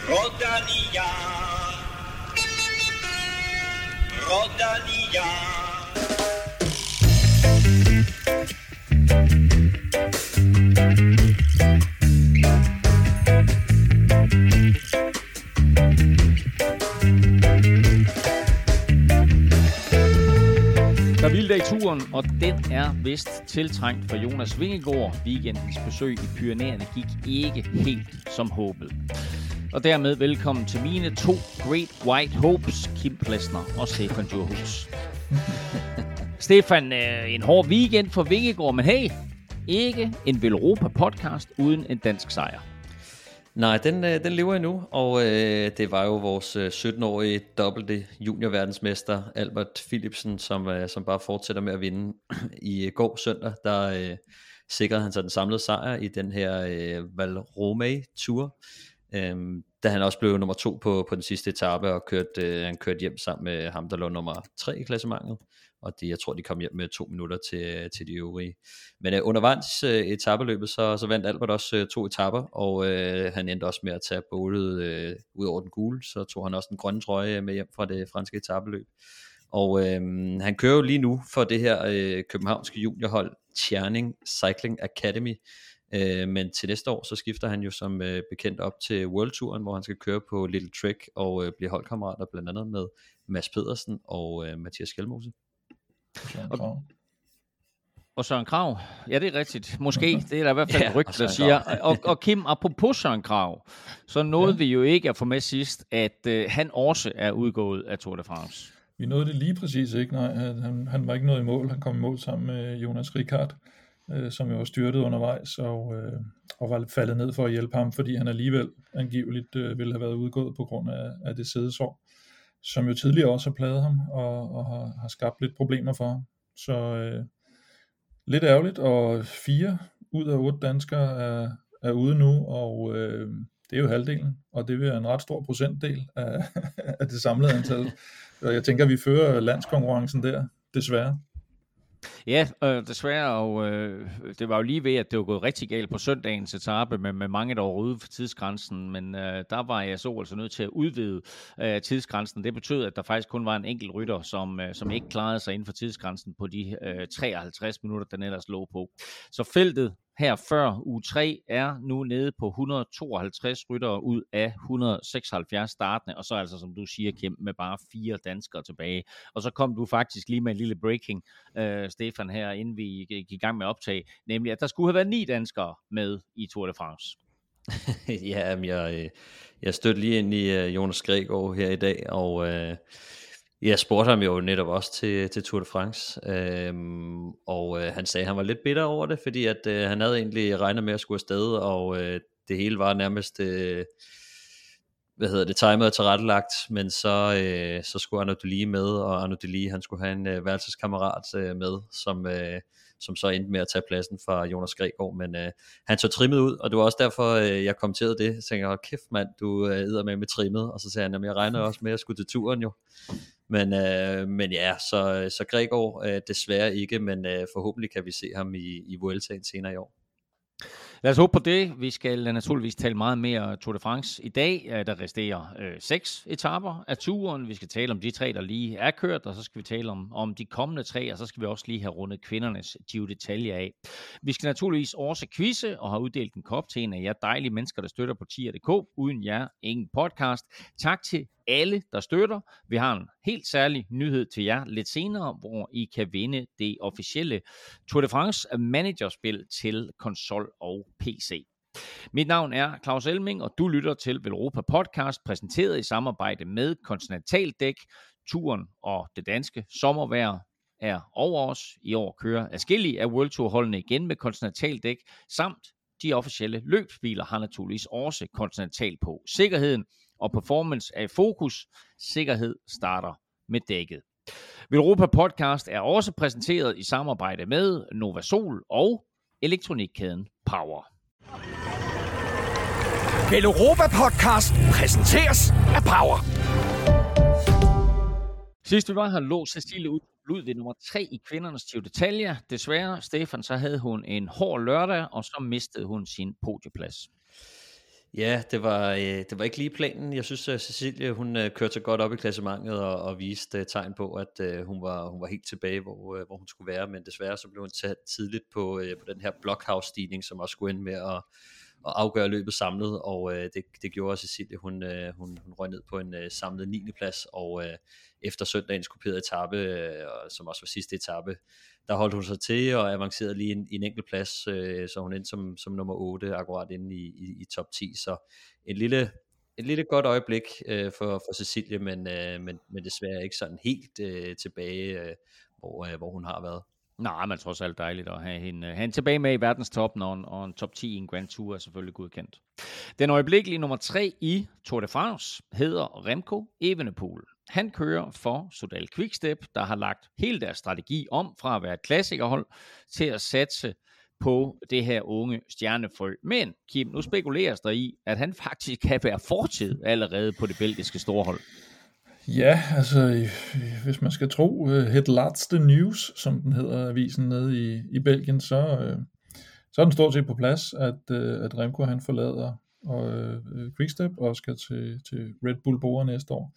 Rodania, Rodania. Der hviler i turen, og den er vist tiltrængt for Jonas Vingegaard. Weekendens besøg i Pyrenæerne gik ikke helt som håbet. Og dermed velkommen til mine to Great White Hopes, Kim Plesner og Stefan Djurhus. Stefan, en hård weekend for Vingegaard, men hey, ikke en Velropa-podcast uden en dansk sejr. Nej, den lever endnu, og det var jo vores 17-årige dobbelte juniorverdensmester Albert Philipsen, som bare fortsætter med at vinde. I går søndag, der sikrede han sig den samlede sejr i den her Val Rome Tour, da han også blev nummer 2 på den sidste etape, og han kørte hjem sammen med ham, der lå nummer 3 i klassementet. Og jeg tror, de kom hjem med 2 minutter til de øvrige. Men undervejs etapeløbet, så vandt Albert også 2 etaper, og han endte også med at tage bålet ud over den gule, så tog han også den grønne trøje med hjem fra det franske etapeløb. Og han kører jo lige nu for det her københavnske juniorhold, Tjerning Cycling Academy, men til næste år, så skifter han jo som bekendt op til World Touren, hvor han skal køre på Little Trek og blive holdkammerater blandt andet med Mads Pedersen og Mathias Skjelmose. Og Søren Kragh, ja, det er rigtigt. Måske, det er der i hvert fald et rygte, der siger. Og Kim, apropos Søren Kragh, så nåede vi jo ikke at få med sidst, at han også er udgået af Tour de France. Vi nåede det lige præcis ikke, nej. Han var ikke nået i mål. Han kom i mål sammen med Jonas Ricard, som jo var styrtet undervejs, og var faldet ned for at hjælpe ham, fordi han alligevel angiveligt ville have været udgået på grund af det sædesår, som jo tidligere også har plaget ham, og har skabt lidt problemer for ham. Så lidt ærgerligt, og 4 ud af 8 danskere er ude nu, og det er jo halvdelen, og det vil være en ret stor procentdel af det samlede antal. Og jeg tænker, vi fører landskonkurrencen der, desværre. Ja, desværre, og det var jo lige ved, at det var gået rigtig galt på søndagens etape med mange, der var ude for tidsgrænsen, men der var jeg så altså nødt til at udvide tidsgrænsen. Det betød, at der faktisk kun var en enkelt rytter, som ikke klarede sig inden for tidsgrænsen på de 53 minutter, den ellers lå på. Så feltet her før uge 3 er nu nede på 152 ryttere ud af 176 startende, og så altså, som du siger, Kim, med bare 4 danskere tilbage. Og så kom du faktisk lige med en lille breaking, Stefan, her, inden vi gik i gang med optag, nemlig at der skulle have været 9 danskere med i Tour de France. Ja, men jeg stødte lige ind i Jonas Vingegaard her i dag, og jeg spurgte ham jo netop også til Tour de France, og han sagde, at han var lidt bitter over det, fordi at han havde egentlig regnet med at skulle afsted, og det hele var nærmest timet og tilrettelagt, men så skulle Arnaud Delis med, og Arnaud Delis, han skulle have en værelseskammerat med, som så endte med at tage pladsen fra Jonas Vingegaard, men han så trimmet ud, og det var også derfor, jeg kommenterede det. Jeg tænkte, hold kæft mand, du er med trimmet, og så sagde han, jamen jeg regner også med at skulle til turen jo. Men ja, så Vingegaard desværre ikke, men forhåbentlig kan vi se ham i Vueltaen senere i år. Lad os håbe på det. Vi skal naturligvis tale meget mere Tour de France i dag. Der resterer 6 etaper af turen. Vi skal tale om de 3, der lige er kørt, og så skal vi tale om de kommende 3, og så skal vi også lige have rundet kvindernes Giro d'Italia af. Vi skal naturligvis også quizze og har uddelt en kop til en af jer dejlige mennesker, der støtter på tier.dk. Uden jer, ingen podcast. Tak til alle, der støtter. Vi har en helt særlig nyhed til jer lidt senere, hvor I kan vinde det officielle Tour de France managerspil til konsol og PC. Mit navn er Claus Elming, og du lytter til Velropa Podcast, præsenteret i samarbejde med Continentaldæk. Turen og det danske sommervejr er over os. I år kører adskillige af World Tour holdene igen med Continentaldæk, samt de officielle løbsbiler har naturligvis også Continental på. Sikkerheden og performance er i fokus. Sikkerhed starter med dækket. Velropa Podcast er også præsenteret i samarbejde med Novasol og elektronikkæden Power. Velropa Podcast præsenteres af Power. Sidst vi var her, lå Cecilie ud ved nummer 3 i kvindernes Giro d'Italia. Desværre, Stefan, så havde hun en hård lørdag, og så mistede hun sin podieplads. Ja, det var ikke lige planen. Jeg synes, at Cecilie, hun kørte så godt op i klassementet og viste tegn på, at hun var helt tilbage, hvor hun skulle være, men desværre så blev hun taget tidligt på den her Blockhouse-stigning, som også skulle ind med at afgøre løbet samlet, og det gjorde at Cecilie, hun røg ned på en samlet 9. plads, og efter søndagens kuperede etape, som også var sidste etape, der holdt hun sig til og avancerede lige i en enkelt plads, så hun endte som nummer 8, akkurat inde i top 10, så et lille godt øjeblik for Cecilie, men desværre ikke sådan helt tilbage, hvor hun har været. Nej, men trods alt dejligt at have hende tilbage med i verdenstoppen, og en top 10 i en Grand Tour er selvfølgelig godkendt. Den øjeblikkelige nummer 3 i Tour de France hedder Remco Evenepoel. Han kører for Soudal Quickstep, der har lagt hele deres strategi om fra at være et klassikerhold til at satse på det her unge stjernefrø. Men Kim, nu spekuleres der i, at han faktisk kan være fortid allerede på det belgiske storhold. Ja, altså hvis man skal tro Het Laatste Nieuws, som den hedder avisen nede i Belgien, så er den stort set på plads, at Remco han forlader Quickstep og skal til Red Bull Bora næste år.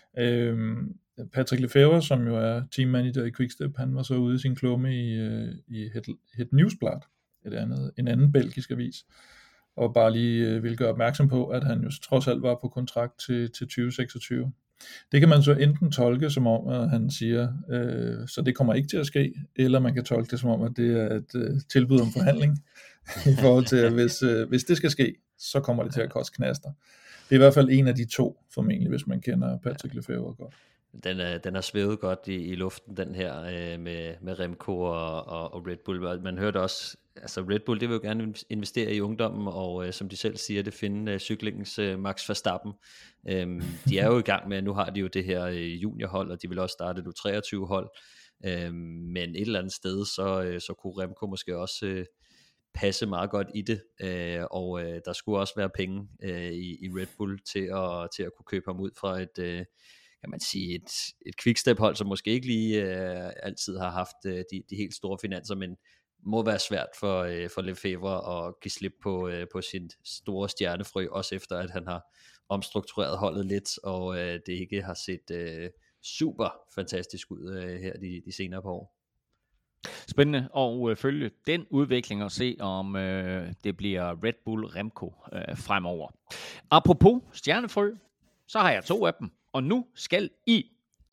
Patrick Lefevre, som jo er teammanager i Quickstep, han var så ude i sin klumme i Het Nieuwsblad, en anden belgisk avis, og bare lige vil gøre opmærksom på, at han jo trods alt var på kontrakt til 2026. Det kan man så enten tolke som om, at han siger, så det kommer ikke til at ske, eller man kan tolke det som om, at det er et tilbud om forhandling, i forhold til, at hvis det skal ske, så kommer det til at koste knaster. Det er i hvert fald en af de to, formentlig, hvis man kender Patrick Lefevre godt. Den er svævet godt i luften, den her med Remco og Red Bull. Man hørte også, altså Red Bull, det vil jo gerne investere i ungdommen, og som de selv siger, det finde cyklingens Max Verstappen. De er jo i gang med, nu har de jo det her juniorhold, og de vil også starte et U23-hold, men et eller andet sted, så kunne Remco måske også passe meget godt i det, og der skulle også være penge i Red Bull til at kunne købe ham ud fra et kan man sige, et quickstep-hold, som måske ikke lige altid har haft de helt store finanser, men må være svært for Lefevre at give slip på sin store stjernefrø, også efter at han har omstruktureret holdet lidt, og det ikke har set super fantastisk ud her de senere par år. Spændende at følge den udvikling og se, om det bliver Red Bull Remco fremover. Apropos stjernefrø, så har jeg 2 af dem. Og nu skal I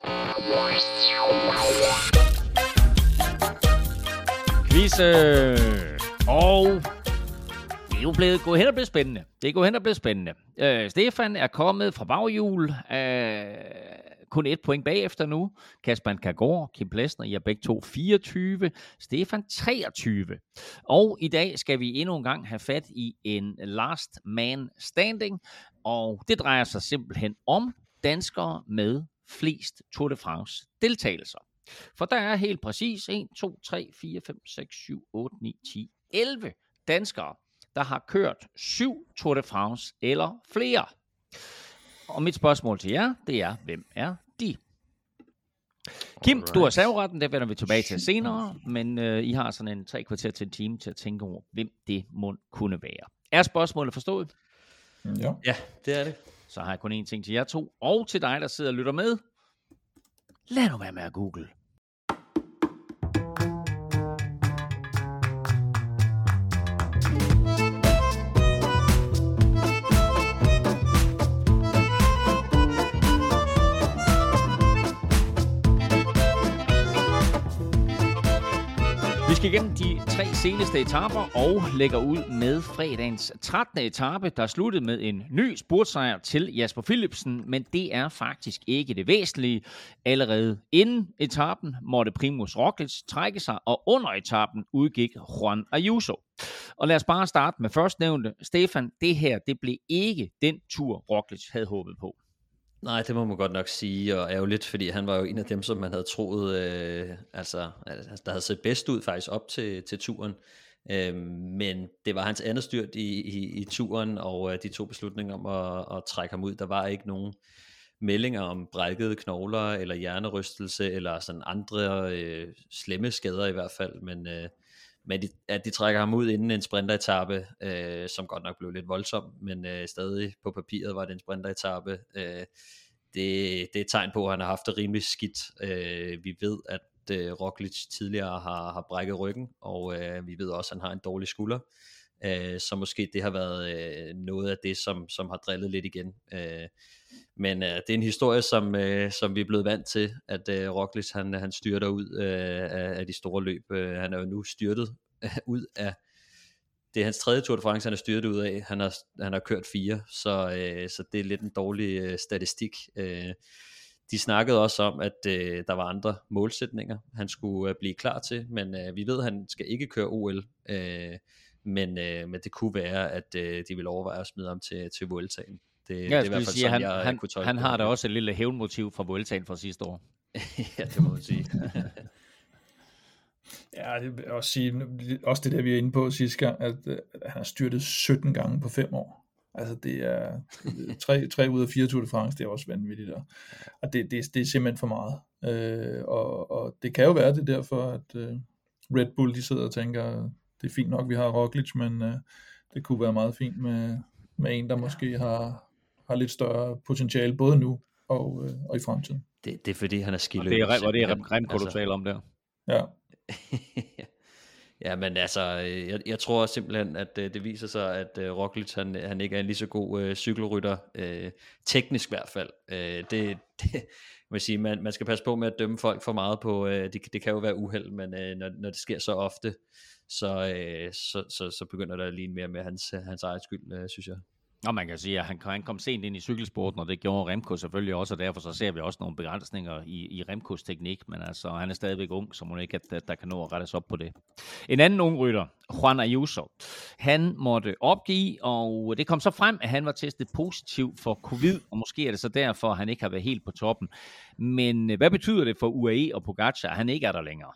quizze. Og det er jo gået hen og blevet spændende. Stefan er kommet fra baghjul. Kun 1 point bagefter nu. Kasper Kagård, Kim Plesner, I er begge to 24. Stefan 23. Og i dag skal vi endnu en gang have fat i en last man standing. Og det drejer sig simpelthen om danskere med flest Tour de France deltagelser. For der er helt præcis 1, 2, 3, 4, 5, 6, 7, 8, 9, 10, 11 danskere, der har kørt 7 Tour de France eller flere. Og mit spørgsmål til jer, det er, hvem er de? Kim, du har serveretten, det vender vi tilbage til senere, men I har sådan en 3 kvarter til en time til at tænke over, hvem det må kunne være. Er spørgsmålet forstået? Ja, det er det. Så har jeg kun én ting til jer 2, og til dig, der sidder og lytter med. Lad nu være med at google. Vi skal igennem de 3 seneste etaper og lægger ud med fredagens 13. etape, der sluttede med en ny spurtsejr til Jasper Philipsen, men det er faktisk ikke det væsentlige. Allerede inden etapen måtte Primož Roglič trække sig, og under etapen udgik Juan Ayuso. Og lad os bare starte med førstnævnte. Stefan, det her, det blev ikke den tur, Roglič havde håbet på. Nej, det må man godt nok sige, og ærgerligt, fordi han var jo en af dem, som man havde troet, der havde set bedst ud faktisk op til turen. Men det var hans andet styrt i turen, og de tog beslutninger om at trække ham ud. Der var ikke nogen meldinger om brækkede knogler, eller hjernerystelse, eller sådan andre slemme skader i hvert fald, Men at de trækker ham ud inden en sprinteretappe, som godt nok blev lidt voldsom, men stadig på papiret var det en sprinteretappe. Det er et tegn på, at han har haft det rimelig skidt. Vi ved, at Roglic tidligere har brækket ryggen, og vi ved også, at han har en dårlig skulder. Så måske det har været noget af det, som har drillet lidt igen. Men det er en historie, som vi er blevet vant til, at Roglic han styrter ud af de store løb. Han er jo nu styrtet ud af, det er hans tredje Tour de France, han er styrtet ud af. Han har kørt 4, så det er lidt en dårlig statistik. De snakkede også om, at der var andre målsætninger, han skulle blive klar til, men vi ved, at han skal ikke køre OL, men det kunne være, at de vil overveje at smide ham til Vueltaen. Det er i hvert fald sige, sådan, jeg kunne tolke han det. har da også et lille hævnmotiv fra Vueltaen fra sidste år. Ja, det må man sige. Ja, det vil også sige, også det der, vi er inde på sidste gang, at han har styrtet 17 gange på 5 år. Altså det er 3 ud af 4 Tour de France, det er også vanvittigt. Og det er simpelthen for meget. Og det kan jo være det derfor, at Red Bull, de sidder og tænker, det er fint nok, vi har Roglic, men det kunne være meget fint med en, der måske har lidt større potentiale, både nu og i fremtiden. Det er fordi, han er skiløb. Det er Remco, du taler om der. Ja. Ja, men altså, jeg tror simpelthen, at det viser sig, at Roglic, han ikke er en lige så god cykelrytter, teknisk i hvert fald. Det vil sige, man skal passe på med at dømme folk for meget på, det kan jo være uheld, men når det sker så ofte, så begynder der at ligne mere med hans eget skyld, synes jeg. Og man kan sige, at han kom sent ind i cykelsporten, og det gjorde Remco selvfølgelig også, og derfor så ser vi også nogle begrænsninger i Remcos teknik, men altså, han er stadigvæk ung, så må ikke, at der kan nå at rettes op på det. En anden ung rytter, Juan Ayuso, han måtte opgive, og det kom så frem, at han var testet positiv for covid, og måske er det så derfor, at han ikke har været helt på toppen. Men hvad betyder det for UAE og Pogačar, at han ikke er der længere?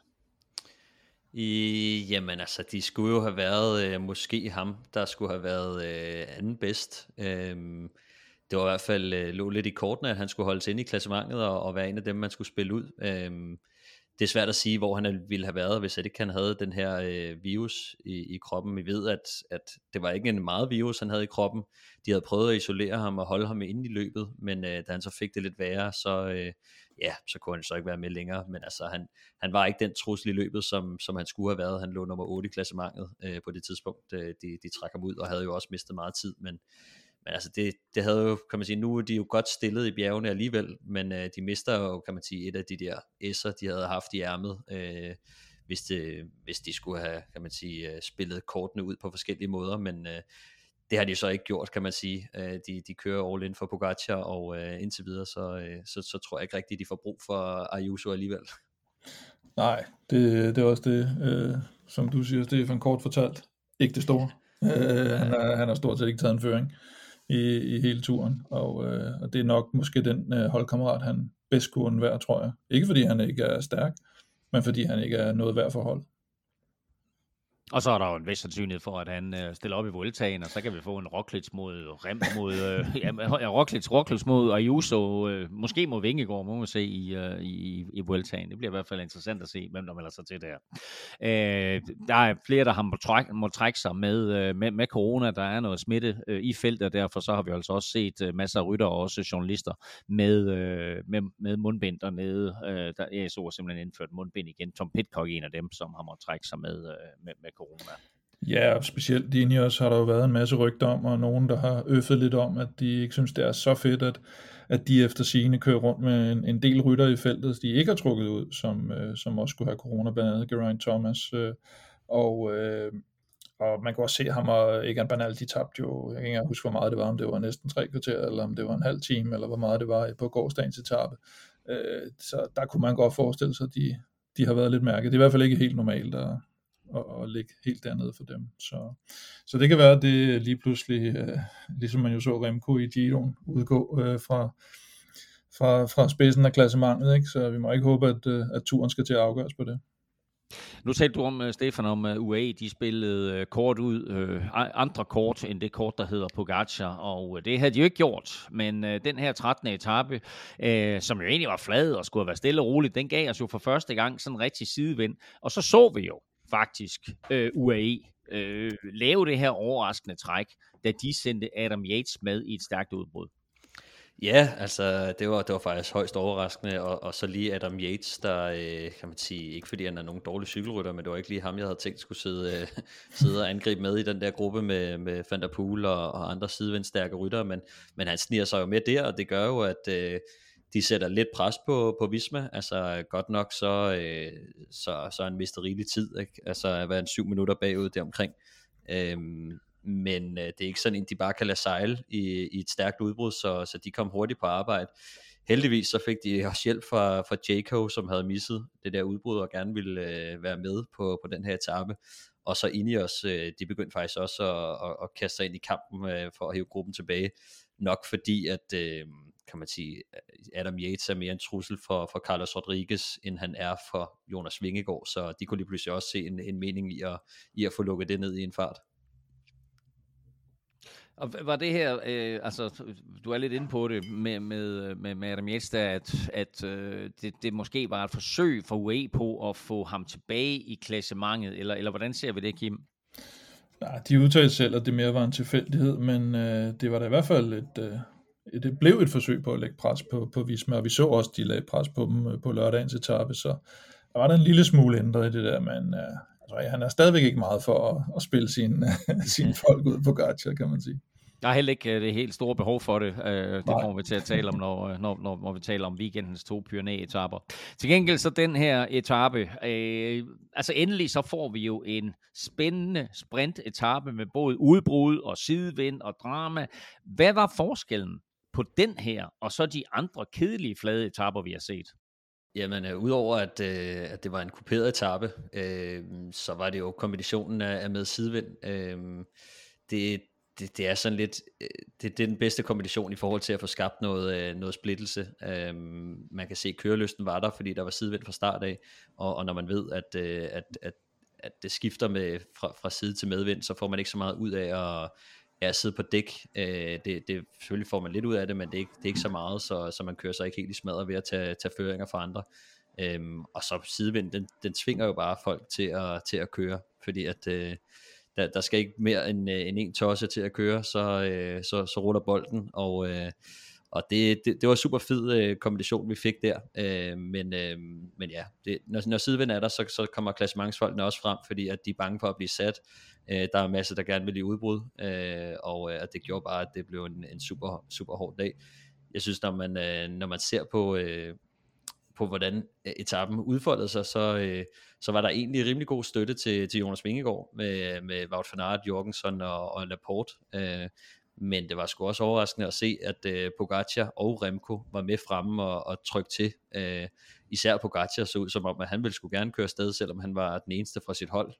Jamen altså, de skulle jo have været måske ham, der skulle have været anden bedst. Det var i hvert fald lå lidt i kortene, at han skulle holdes inde i klassementet og være en af dem, man skulle spille ud. Det er svært at sige, hvor han ville have været, hvis ikke han havde den her virus i kroppen. Vi ved, at det var ikke en meget virus, han havde i kroppen. De havde prøvet at isolere ham og holde ham inde i løbet, men da han så fik det lidt værre, så kunne han så ikke være med længere. Men altså, han var ikke den trussel i løbet, som han skulle have været. Han lå nummer 8 i klassementet på det tidspunkt. De trak ham ud og havde jo også mistet meget tid, men altså det havde jo, kan man sige, nu er de jo godt stillet i bjergene alligevel, men de mister jo, kan man sige, et af de der S'er, de havde haft i ærmet, hvis de skulle have, kan man sige, spillet kortene ud på forskellige måder, men det har de så ikke gjort, kan man sige. De kører all in for Pogačar, og indtil videre, så tror jeg ikke rigtigt, de får brug for Ayuso alligevel. Nej, det er også det, som du siger, Stefan, kort fortalt, ikke det store. Han har stort set ikke taget en føring i hele turen, og det er nok måske den holdkammerat, han bedst kunne undvære, tror jeg. Ikke fordi han ikke er stærk, men fordi han ikke er noget værd for hold. Og så er der jo en vis sandsynlighed for, at han stiller op i Vueltaen, og så kan vi få en Roglic mod Roglic mod Ayuso, måske mod Vingegaard, må man se i Vueltaen. Det bliver i hvert fald interessant at se, hvem der melder sig til der. Der er flere, der må trække sig med corona. Der er noget smitte i feltet, og derfor så har vi altså også set masser af rytter og også journalister med mundbind dernede. Jeg så simpelthen indført mundbind igen. Tom Pidcock er en af dem, som har måttet trække sig med corona. Ja, specielt i Ineos har der jo været en masse rygter om, og nogen, der har øffet lidt om, at de ikke synes, det er så fedt, at de efter sigende kører rundt med en del rytter i feltet, de ikke har trukket ud, som også skulle have corona, blandt andet Geraint Thomas. Og man kan også se ham og Egan Bernal, de tabte jo, jeg kan ikke huske, hvor meget det var, om det var næsten 3 kvarter, eller om det var en halv time, eller hvor meget det var på gårsdagens etape. Så der kunne man godt forestille sig, at de har været lidt mærket. Det er i hvert fald ikke helt normalt at ligge helt dernede for dem. Så det kan være, at det lige pludselig, ligesom man jo så Remco i Giroen, udgå fra spidsen af klassementet, ikke? Så vi må ikke håbe, at turen skal til at afgøres på det. Nu talte du om, Stefan, om UAE, de spillede kort ud, andre kort end det kort, der hedder Pogačar, og det havde de jo ikke gjort, men den her 13. etape, som jo egentlig var flad og skulle have været stille og roligt, den gav os jo for første gang sådan en rigtig sidevind, og så vi jo, faktisk UAE lave det her overraskende træk, da de sendte Adam Yates med i et stærkt udbrud. Ja, altså det var faktisk højst overraskende, og så lige Adam Yates, der kan man sige, ikke fordi han er nogen dårlig cykelrytter, men det var ikke lige ham, jeg havde tænkt skulle sidde og angribe med i den der gruppe med Van der Poel og andre sidevindstærke ryttere, men han sniger sig jo med der, og det gør jo, at de sætter lidt pres på Visma. Altså godt nok så han mister rigelig tid, ikke? Altså at være 7 minutter bagud deromkring. Men det er ikke sådan en, de bare kan lade sejle i et stærkt udbrud, så de kom hurtigt på arbejde. Heldigvis så fik de også hjælp fra Jayco, som havde misset det der udbrud og gerne ville være med på den her etape. Og så Ineos, de begyndte faktisk også at kaste sig ind i kampen for at hæve gruppen tilbage. Nok fordi, at kan man sige, Adam Yates er mere en trussel for Carlos Rodriguez, end han er for Jonas Vingegaard. Så de kunne lige pludselig også se en mening i at få lukket det ned i en fart. Og var det her, altså du er lidt inde på det med Adam Yates, at det måske var et forsøg for UAE på at få ham tilbage i klassementet, eller hvordan ser vi det, Kim? Ja, de udtalte selv, at det mere var en tilfældighed, men det var da i hvert fald det blev et forsøg på at lægge pres på Visma, og vi så også, de lagde pres på dem på lørdagens etape, så der var der en lille smule ændret i det der, men altså, han er stadigvæk ikke meget for at spille sine folk ud på Pogačar, kan man sige. Der er heller ikke det helt store behov for det. Det kommer vi til at tale om, når vi taler om weekendens 2 Pyrenæ-etaper. Til gengæld så den her etape, altså endelig så får vi jo en spændende sprint-etape med både udbrud og sidevind og drama. Hvad var forskellen på den her, og så de andre kedelige flade etaper, vi har set? Jamen, udover at det var en kuperet etape, så var det jo kombinationen af med sidevind. Det er sådan lidt, det er den bedste kombination i forhold til at få skabt noget splittelse. Man kan se, at kørelysten var der, fordi der var sidevind fra start af, og når man ved, at det skifter fra side til medvind, så får man ikke så meget ud af at sidde på dæk. Det selvfølgelig får man lidt ud af det, men det er ikke så meget, så man kører sig ikke helt i smadret ved at tage føringer fra andre. Og så sidevind, den tvinger jo bare folk til at køre, fordi at der skal ikke mere end en tosse til at køre, så ruller bolden, og det var super fed kombination, vi fik der, men ja, når sidevind er der, så kommer klassementsfolkene også frem, fordi at de er bange for at blive sat. Der er masser, der gerne vil i udbrud, og at det gjorde bare, at det blev en super, super hård dag. Jeg synes, når man ser på hvordan etappen udfoldede sig, så var der egentlig rimelig god støtte til Jonas Vingegaard med Wout van Aert, Jorgensen og Laporte. Men det var sgu også overraskende at se, at Pogačar og Remco var med fremme og trykte til. Især Pogačar så ud som om, at han ville sgu gerne køre afsted, selvom han var den eneste fra sit hold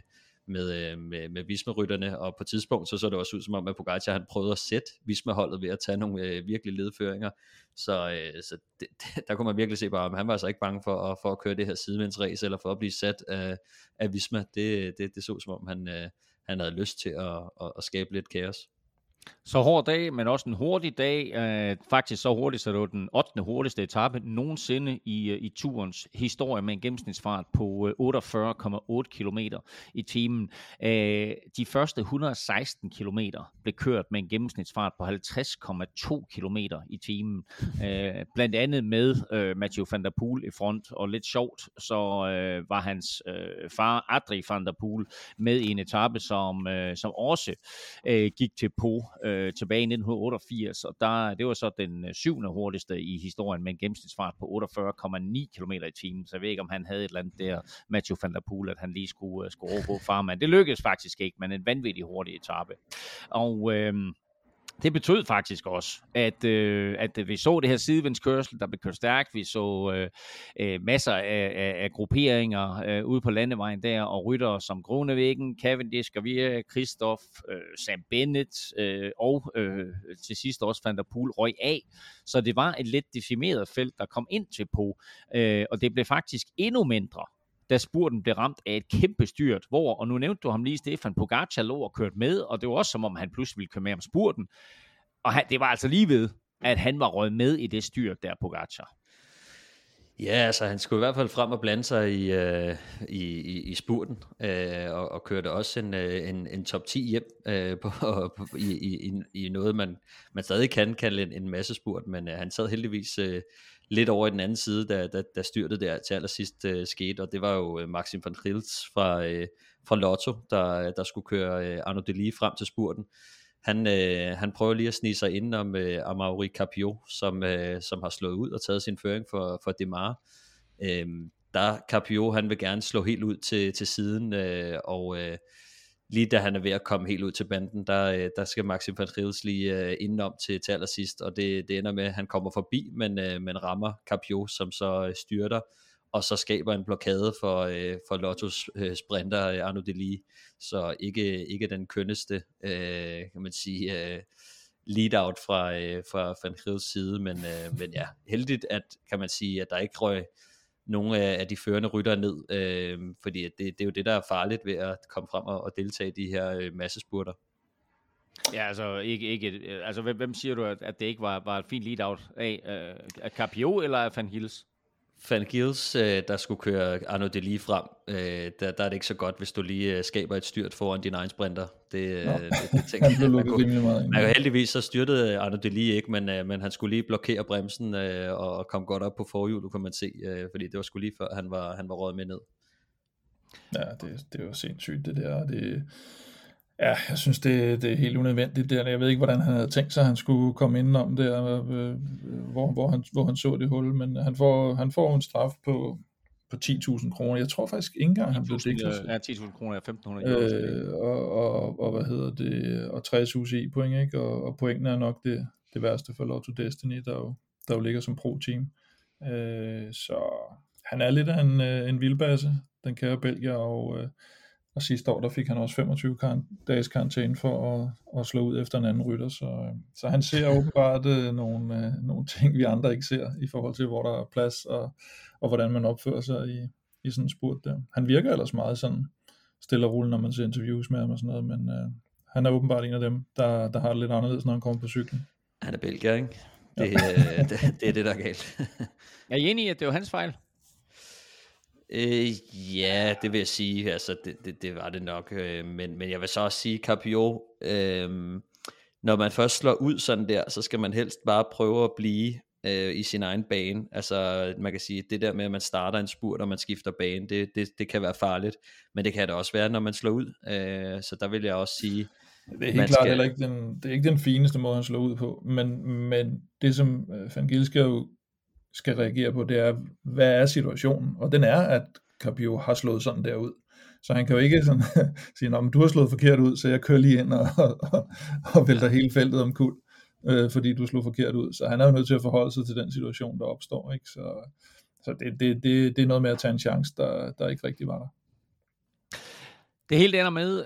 med Visma-rytterne, og på et tidspunkt så det også ud som om, at Pogačar han prøvede at sætte Visma-holdet ved at tage nogle virkelig ledføringer, så der kunne man virkelig se bare, at han var altså ikke bange for at køre det her sidevindsræs, eller for at blive sat af Visma. Det så som om han havde lyst til at skabe lidt kaos. Så hård dag, men også en hurtig dag. Faktisk så hurtigt, så det var den 8. hurtigste etape nogensinde i turens historie med en gennemsnitsfart på 48,8 km i timen. De første 116 km blev kørt med en gennemsnitsfart på 50,2 km i timen. Blandt andet med Mathieu van der Poel i front, og lidt sjovt, så var hans far Adri van der Poel med i en etape, som også gik til Po tilbage i 1988, og det var så den 7. hurtigste i historien med en gennemsnitsfart på 48,9 km i timen, så jeg ved ikke, om han havde et eller andet der, Mathieu van der Poel, at han lige skulle overgå farmand. Det lykkedes faktisk ikke, men en vanvittig hurtig etape. Og det betød faktisk også, at vi så det her sidevindskørsel, der blev kørt stærkt. Vi så masser af grupperinger ude på landevejen der, og ryttere som Groenewegen, Cavendish, Gaviria, Kristoff, Sam Bennett og til sidst også Van der Poel røg af. Så det var et lidt decimeret felt, der kom ind til Po, og det blev faktisk endnu mindre, da spurten blev ramt af et kæmpe styrt, og nu nævnte du ham lige, Stefan Pogačar lå og kørte med, og det var også som om han pludselig ville køre med om spurten, og det var altså lige ved, at han var røget med i det styrt der, Pogačar. Ja, altså han skulle i hvert fald frem og blande sig i spurten, og kørte også en top 10 hjem i noget, man stadig kan kalde en masse spurt, men han sad heldigvis lidt over i den anden side, da styrtet der til allersidst skete, og det var jo Maxim van Gils fra Lotto, der skulle køre Arnaud Delis frem til spurten. Han prøver lige at snige sig ind om Amaury Carpio, som har slået ud og taget sin føring for Démare. Der Carpio, han vil gerne slå helt ud til siden, og lige da han er ved at komme helt ud til banden, der skal Maxim van Gils lige indenom til allersidst, og det ender med, at han kommer forbi, men rammer Carpio, som så styrter, og så skaber en blokade for Lottos sprinter Arnaud Delis, så ikke den kønneste, kan man sige, lead-out fra Van Gils side, men ja, heldigt, kan man sige, at der ikke røg nogle af de førende ryttere ned, fordi det er jo det, der er farligt ved at komme frem og deltage i de her massespurter. Ja, altså, altså hvem siger du, at det ikke var et fint lead-out af Carpio eller af Van Gils? Van Gils, der skulle køre Arnaud Delis frem, der er det ikke så godt, hvis du lige skaber et styrt foran din egen sprinter. Det tænker jeg, man kunne heldigvis så styrtede Arnaud Delis ikke, men han skulle lige blokere bremsen og komme godt op på forhjulet, kan man se, fordi det var sgu lige før han var røget med ned. Ja, det er jo sindssygt det der. Ja, jeg synes, det er helt unødvendigt der. Jeg ved ikke, hvordan han havde tænkt sig, at han skulle komme indenom der, hvor han så det hul, men han får en straf på 10.000 kroner. Jeg tror faktisk ikke engang, han blev deklareret. Ja, 10.000 kroner er 1.500 og hvad hedder det, og 60 UCI-point, ikke? Og pointene er nok det værste for Lotto Destiny, der jo ligger som pro-team. Så han er lidt af en vildbasse, den kære belgier, og sidste år, der fik han også 25 dages karantæne for at slå ud efter en anden rytter, så han ser åbenbart nogle ting, vi andre ikke ser, i forhold til, hvor der er plads, og hvordan man opfører sig i sådan en spurt der. Han virker ellers meget sådan stille og roligt, når man ser interviews med ham og sådan noget, men han er åbenbart en af dem, der har det lidt anderledes, når han kommer på cyklen. Han er belgier, ikke? Det er det, der er galt. Er I enige i, at det var hans fejl? Ja, det vil jeg sige, altså det var det nok, men jeg vil så også sige, Carpio, når man først slår ud sådan der, så skal man helst bare prøve at blive i sin egen bane. Altså man kan sige, det der med, at man starter en spurt, og man skifter bane, det kan være farligt, men det kan det også være, når man slår ud, så der vil jeg også sige, det er helt klart heller ikke det er ikke den fineste måde, han slår ud på, men det som Van Gils skal reagere på, det er, hvad er situationen? Og den er, at Carpio har slået sådan der ud. Så han kan jo ikke sådan sige, men du har slået forkert ud, så jeg kører lige ind og vælter hele feltet omkuld, fordi du slog forkert ud. Så han er jo nødt til at forholde sig til den situation, der opstår. Ikke? Så det er noget med at tage en chance, der ikke rigtig var der. Det hele ender med,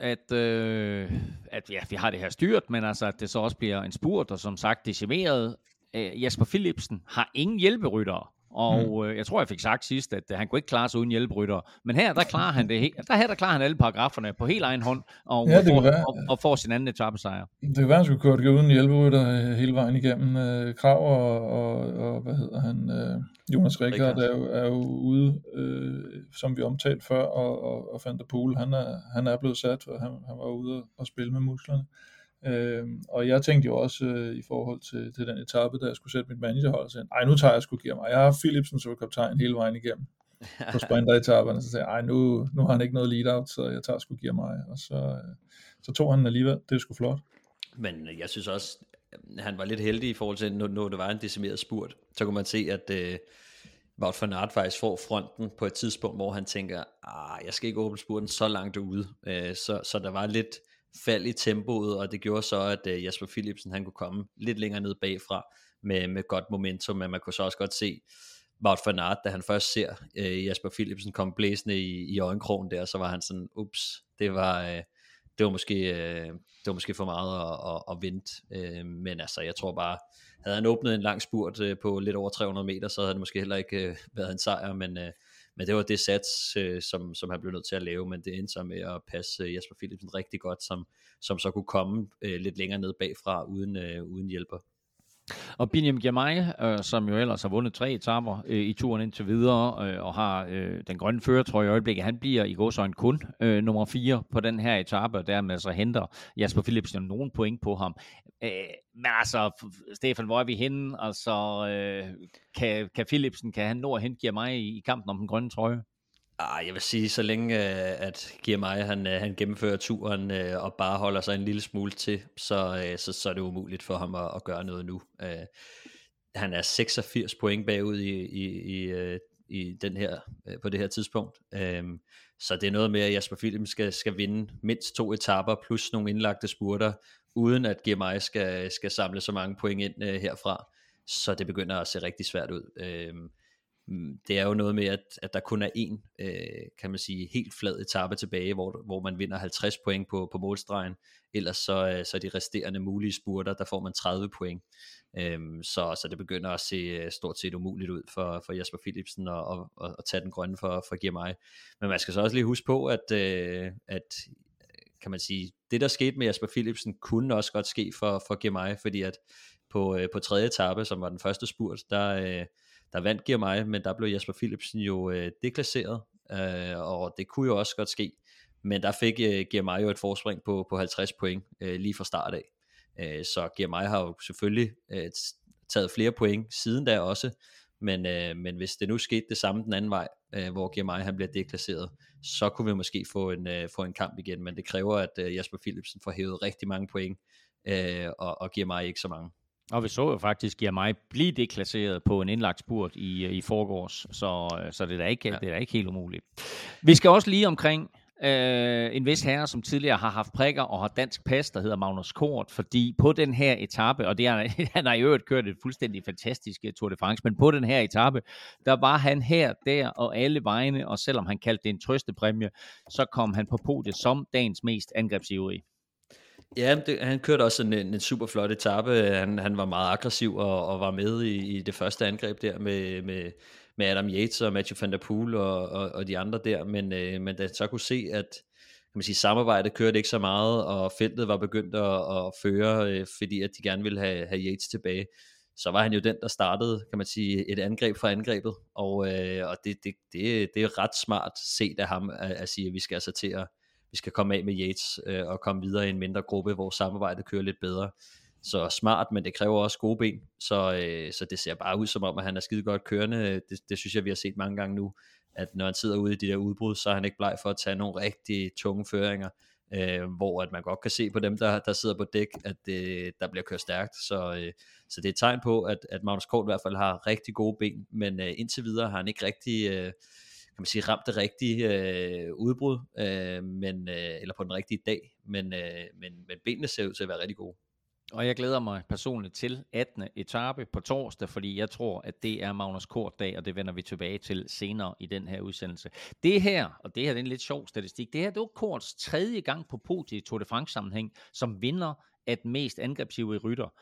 at ja, vi har det her styrt, men altså, at det så også bliver en spurt, og som sagt decimeret. Jasper Philipsen har ingen hjælperyttere, og jeg tror, jeg fik sagt sidst, at han kunne ikke klare sig uden hjælperyttere, men her, der klarer han det. Der klarer han alle paragraferne på helt egen hånd, og får sin anden etapesejr. Det kan være, han skulle køre det uden hjælperytter hele vejen igennem. Krav og hvad hedder han? Jonas Rickard er jo ude, som vi omtalte før, og Van der Poel, han er blevet sat, og han var ude og spille med musklerne. Og jeg tænkte jo også i forhold til den etape, da jeg skulle sætte mit managerhold, og sagde, nu tager jeg sgu gear mig. Jeg har Philipsen som kaptajn hele vejen igennem på sprinteretaperne, så sagde jeg, nu har han ikke noget lead-out, så jeg tager sgu gear mig. Og så tog han alligevel. Det er sgu flot. Men jeg synes også, han var lidt heldig i forhold til, når det var en decimeret spurt, så kunne man se, at Wout van Aert faktisk får fronten på et tidspunkt, hvor han tænker, jeg skal ikke åbne spurten så langt ude. Så der var lidt fald i tempoet, og det gjorde så, at Jasper Philipsen, han kunne komme lidt længere ned bagfra med godt momentum, men man kunne så også godt se Wout van Aert, da han først ser Jasper Philipsen komme blæsende i øjenkrogen der, så var han sådan, det var måske for meget at vente, men altså, jeg tror bare, havde han åbnet en lang spurt på lidt over 300 meter, så havde det måske heller ikke været en sejr, men det var det sats, som han blev nødt til at lave, men det endte så med at passe Jasper Philipsen rigtig godt, som så kunne komme lidt længere ned bagfra uden hjælper. Og Biniam Girmay, som jo ellers har vundet 3 etaper i turen indtil videre, og har den grønne førertrøje i øjeblikket, han bliver i gåseøjne kun nummer 4 på den her etape, og dermed så henter Jasper Philipsen nogle point på ham. Men altså, Stefan, hvor er vi henne? Altså, kan Philipsen, kan han nå at hente Girmay i kampen om den grønne trøje? Jeg vil sige, så længe at Girmay han gennemfører turen og bare holder sig en lille smule til, så er det umuligt for ham at gøre noget nu. Han er 86 point bagud i den her på det her tidspunkt. Så det er noget med, at Jasper Philipsen skal vinde mindst 2 etaper plus nogle indlagte spurter, uden at Girmay skal samle så mange point ind herfra. Så det begynder at se rigtig svært ud. Det er jo noget med, at der kun er en, kan man sige, helt flad etape tilbage, hvor man vinder 50 point på målstregen. Ellers så de resterende mulige spurter, der får man 30 point. Så det begynder at se stort set umuligt ud for Jasper Philipsen at tage den grønne for Girmay. Men man skal så også lige huske på, at kan man sige, det der skete med Jasper Philipsen, kunne også godt ske for Girmay, fordi at på tredje etape, som var den første spurt, der vandt Girmay, men der blev Jasper Philipsen jo deklasseret, og det kunne jo også godt ske, men der fik Girmay jo et forspring på 50 point lige fra start af. Så Girmay har jo selvfølgelig taget flere point siden da også, men hvis det nu skete det samme den anden vej, hvor Girmay han bliver deklasseret, så kunne vi måske få en kamp igen, men det kræver, at Jasper Philipsen får hævet rigtig mange point, og Girmay ikke så mange. Og vi så jo faktisk Girmay blive deklasseret på en indlagt spurt i forgårs, så det er da ikke helt umuligt. Vi skal også lige omkring en vis herre, som tidligere har haft prikker og har dansk pas, der hedder Magnus Kort, fordi på den her etape, og han har i øvrigt kørt et fuldstændig fantastisk Tour de France, men på den her etape, der var han her, der og alle vegne, og selvom han kaldte det en trøstepræmie, så kom han på podiet som dagens mest angrebsivrige. Ja, han kørte også en super flot etape. Han var meget aggressiv og var med i det første angreb der med Adam Yates og Mathieu van der Poel og de andre der, men da så kunne se, at kan man sige, samarbejdet kørte ikke så meget, og feltet var begyndt at føre, fordi at de gerne ville have Yates tilbage, så var han jo den, der startede, kan man sige, et angreb fra angrebet, og det er ret smart set af ham at sige, at vi skal altså til vi skal komme af med Yates og komme videre i en mindre gruppe, hvor samarbejdet kører lidt bedre. Så smart, men det kræver også gode ben. Så det ser bare ud som om, at han er skide godt kørende. Det synes jeg, vi har set mange gange nu, at når han sidder ude i de der udbrud, så er han ikke bleg for at tage nogle rigtig tunge føringer, hvor at man godt kan se på dem, der sidder på dæk, at der bliver kørt stærkt. Så det er et tegn på, at Magnus Kort i hvert fald har rigtig gode ben, men indtil videre har han ikke rigtig kan man sige, ramt det rigtige udbrud, eller på den rigtige dag, men benene ser ud til at være rigtig gode. Og jeg glæder mig personligt til 18. etape på torsdag, fordi jeg tror, at det er Magnus Kort dag, og det vender vi tilbage til senere i den her udsendelse. Det her er en lidt sjov statistik, det var Korts 3. gang på podiet i Tour de France sammenhæng, som vinder af den mest angrebsivrige rytter.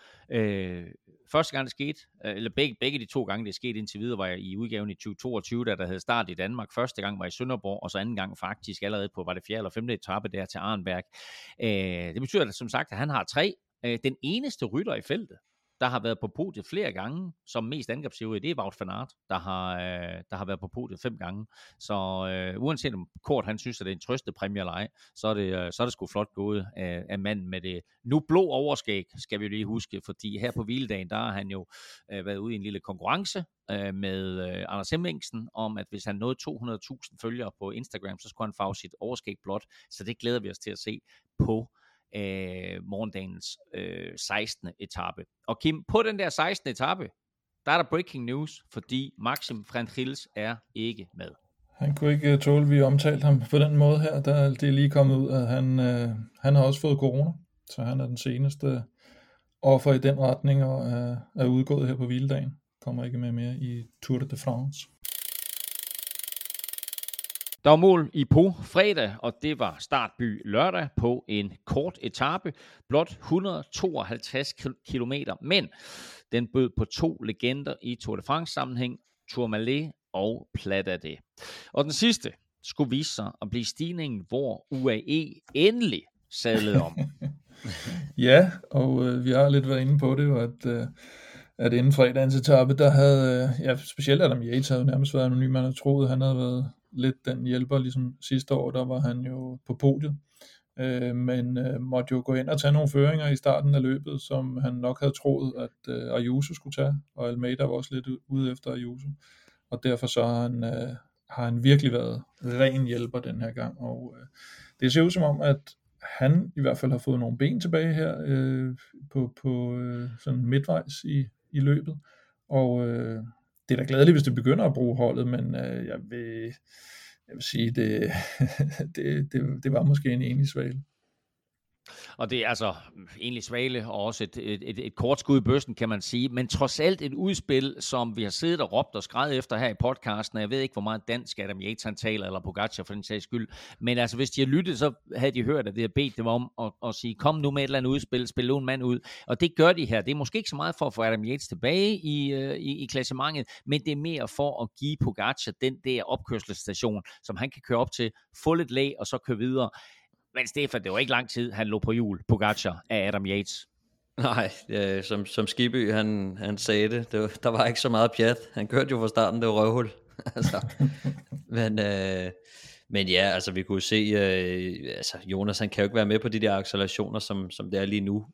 Første gang det skete, eller begge de 2 gange det skete indtil videre, var jeg i udgaven i 2022, der havde start i Danmark. Første gang var i Sønderborg, og så anden gang faktisk allerede på, var det 4. eller 5. etape der til Arenberg. Det betyder at, som sagt, at han har 3. Den eneste rytter i feltet, der har været på podiet flere gange, som mest angrebsivrig, det er Wout van Aert, der har været på podiet 5 gange. Så uanset om Kort han synes, at det er en trøstepræmie eller ej, så er det sgu flot gået af manden med det nu blå overskæg, skal vi jo lige huske, fordi her på hviledagen, der har han jo været ude i en lille konkurrence med Anders Hemmingsen, om at hvis han nåede 200.000 følgere på Instagram, så skulle han farve sit overskæg blåt, så det glæder vi os til at se på morgendagens 16. etape. Og Kim, på den der 16. etape, der er der breaking news, fordi Maxim Frentils er ikke med. Han kunne ikke tåle, at vi omtalte ham på den måde her. Det er lige kommet ud, at han har også fået corona, så han er den seneste offer i den retning, og er udgået her på hviledagen. Kommer ikke med mere i Tour de France. Der var mål i Pau fredag, og det var startby lørdag på en kort etape, blot 152 kilometer, men den bød på 2 legender i Tour de France sammenhæng, Tourmalet og Plat d'Adet. Og den sidste skulle vise sig at blive stigningen, hvor UAE endelig sadlede om. Ja, og vi har lidt været inde på det, jo, at inden fredagens etape, der havde, specielt Adam Yates havde jo nærmest været anonym, man havde troet, han havde været lidt den hjælper, ligesom sidste år, der var han jo på podiet, men måtte jo gå ind og tage nogle føringer i starten af løbet, som han nok havde troet, at Ayuso skulle tage, og Almeida var også lidt ude efter Ayuso, og derfor så har han virkelig været ren hjælper den her gang, og det ser ud som om, at han i hvert fald har fået nogle ben tilbage her på sådan midtvejs i løbet, og det er da glædeligt, hvis det begynder at bruge holdet, men jeg vil sige, det var måske en enig svale. Og det er altså egentlig svale, og også et kort skud i bøssen, kan man sige. Men trods alt et udspil, som vi har siddet og råbt og skreget efter her i podcasten, og jeg ved ikke, hvor meget dansk Adam Yates han taler, eller Pogacar for den sags skyld. Men altså, hvis de har lyttet, så havde de hørt, at det har bedt dem om at sige, kom nu med et eller andet udspil, spil en mand ud. Og det gør de her. Det er måske ikke så meget for at få Adam Yates tilbage i klassementet, men det er mere for at give Pogacar den der opkørselsstation, som han kan køre op til, få lidt lag, og så køre videre. Men Stefan, det var ikke lang tid, han lå på hjul, Pogacar, af Adam Yates. Nej, som Skibby, han sagde det, der var ikke så meget pjat. Han kørte jo fra starten, det var røvhul. Altså, men ja, altså vi kunne se, altså Jonas, han kan jo ikke være med på de der accelerationer, som det er lige nu.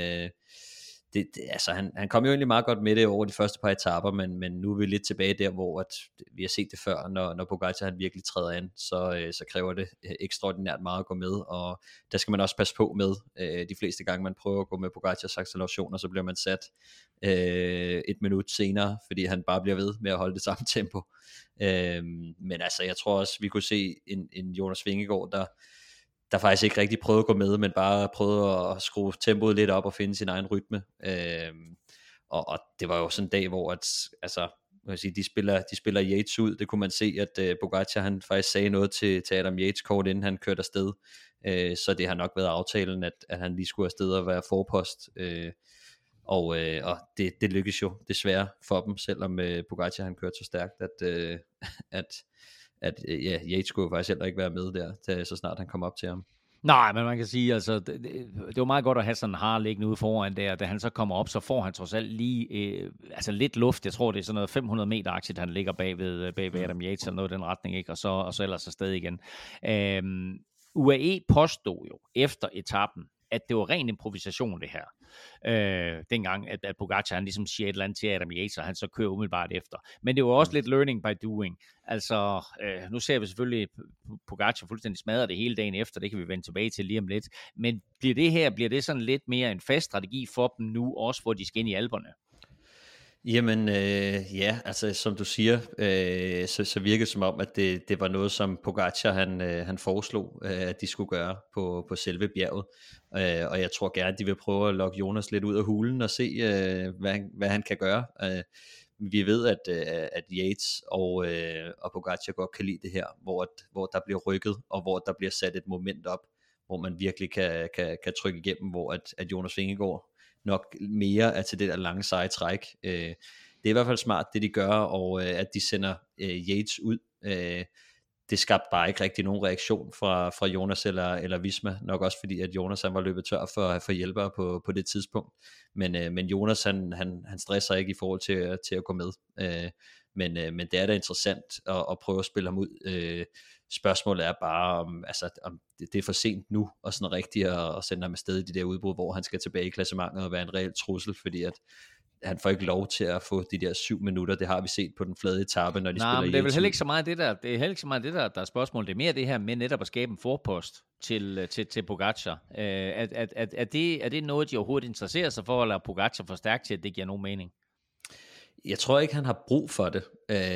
Altså han kom jo egentlig meget godt med det over de første par etaper, men nu er vi lidt tilbage der, hvor at vi har set det før, når Pogacar han virkelig træder an, så kræver det ekstraordinært meget at gå med, og der skal man også passe på med. De fleste gange man prøver at gå med Pogacars accelerationer, så bliver man sat 1 minut senere, fordi han bare bliver ved med at holde det samme tempo. Men altså jeg tror også, vi kunne se en Jonas Vingegaard, der faktisk ikke rigtig prøvede at gå med, men bare prøvede at skrue tempoet lidt op og finde sin egen rytme. Og det var jo sådan en dag, hvor de spiller Yates ud. Det kunne man se, at Pogacar han faktisk sagde noget til Adam Yates kort inden han kørte afsted. Så det har nok været aftalen, at han lige skulle afsted og være forpost. Og det lykkedes jo desværre for dem, selvom Pogacar han kørte så stærkt, at Yates skulle faktisk heller ikke være med der, så snart han kom op til ham. Nej, men man kan sige, altså, det var meget godt at have sådan en har liggende ude foran der. Da han så kommer op, så får han trods alt lige lidt luft. Jeg tror, det er sådan noget 500 meter-aktigt, han ligger bag ved Adam Yates, eller noget i den retning, ikke? Og så ellers afsted igen. UAE påstod jo efter etappen, at det var ren improvisation, det her. Dengang, at Pogacar, han ligesom siger et eller andet til Adam Yates, og han så kører umiddelbart efter. Men det var også lidt learning by doing. Altså, nu ser vi selvfølgelig Pogacar fuldstændig smadre det hele dagen efter, det kan vi vende tilbage til lige om lidt. Men bliver det sådan lidt mere en fast strategi for dem nu, også hvor de skal ind i Alperne? Jamen ja, altså som du siger, så virker det som om, at det var noget, som Pogacar han foreslog, at de skulle gøre på selve bjerget. Og jeg tror gerne, de vil prøve at lokke Jonas lidt ud af hulen og se, hvad han kan gøre. Vi ved, at Yates og Pogacar godt kan lide det her, hvor der bliver rykket, og hvor der bliver sat et moment op, hvor man virkelig kan trykke igennem, hvor at Jonas Vingegaard nok mere er til det der lange seje træk. Det er i hvert fald smart, det de gør, og at de sender Yates ud. Det skabte bare ikke rigtig nogen reaktion fra Jonas eller Visma, nok også fordi, at Jonas han var løbet tør for hjælpere på det tidspunkt. Men Jonas han stresser ikke i forhold til at gå med. Men det er da interessant at prøve at spille ham ud. Spørgsmålet er bare, om det er for sent nu, og sådan rigtigt at sende ham afsted i de der udbrud, hvor han skal tilbage i klassementet og være en reel trussel, fordi at han får ikke lov til at få de der 7 minutter, det har vi set på den flade etape, når de spiller. Men det er vel heller ikke så meget det der, der er spørgsmålet, det er mere det her med netop at skabe en forpost til Pogacar. Er det noget, de overhovedet interesserer sig for, eller Pogacar for stærkt til, at det giver nogen mening? Jeg tror ikke, han har brug for det.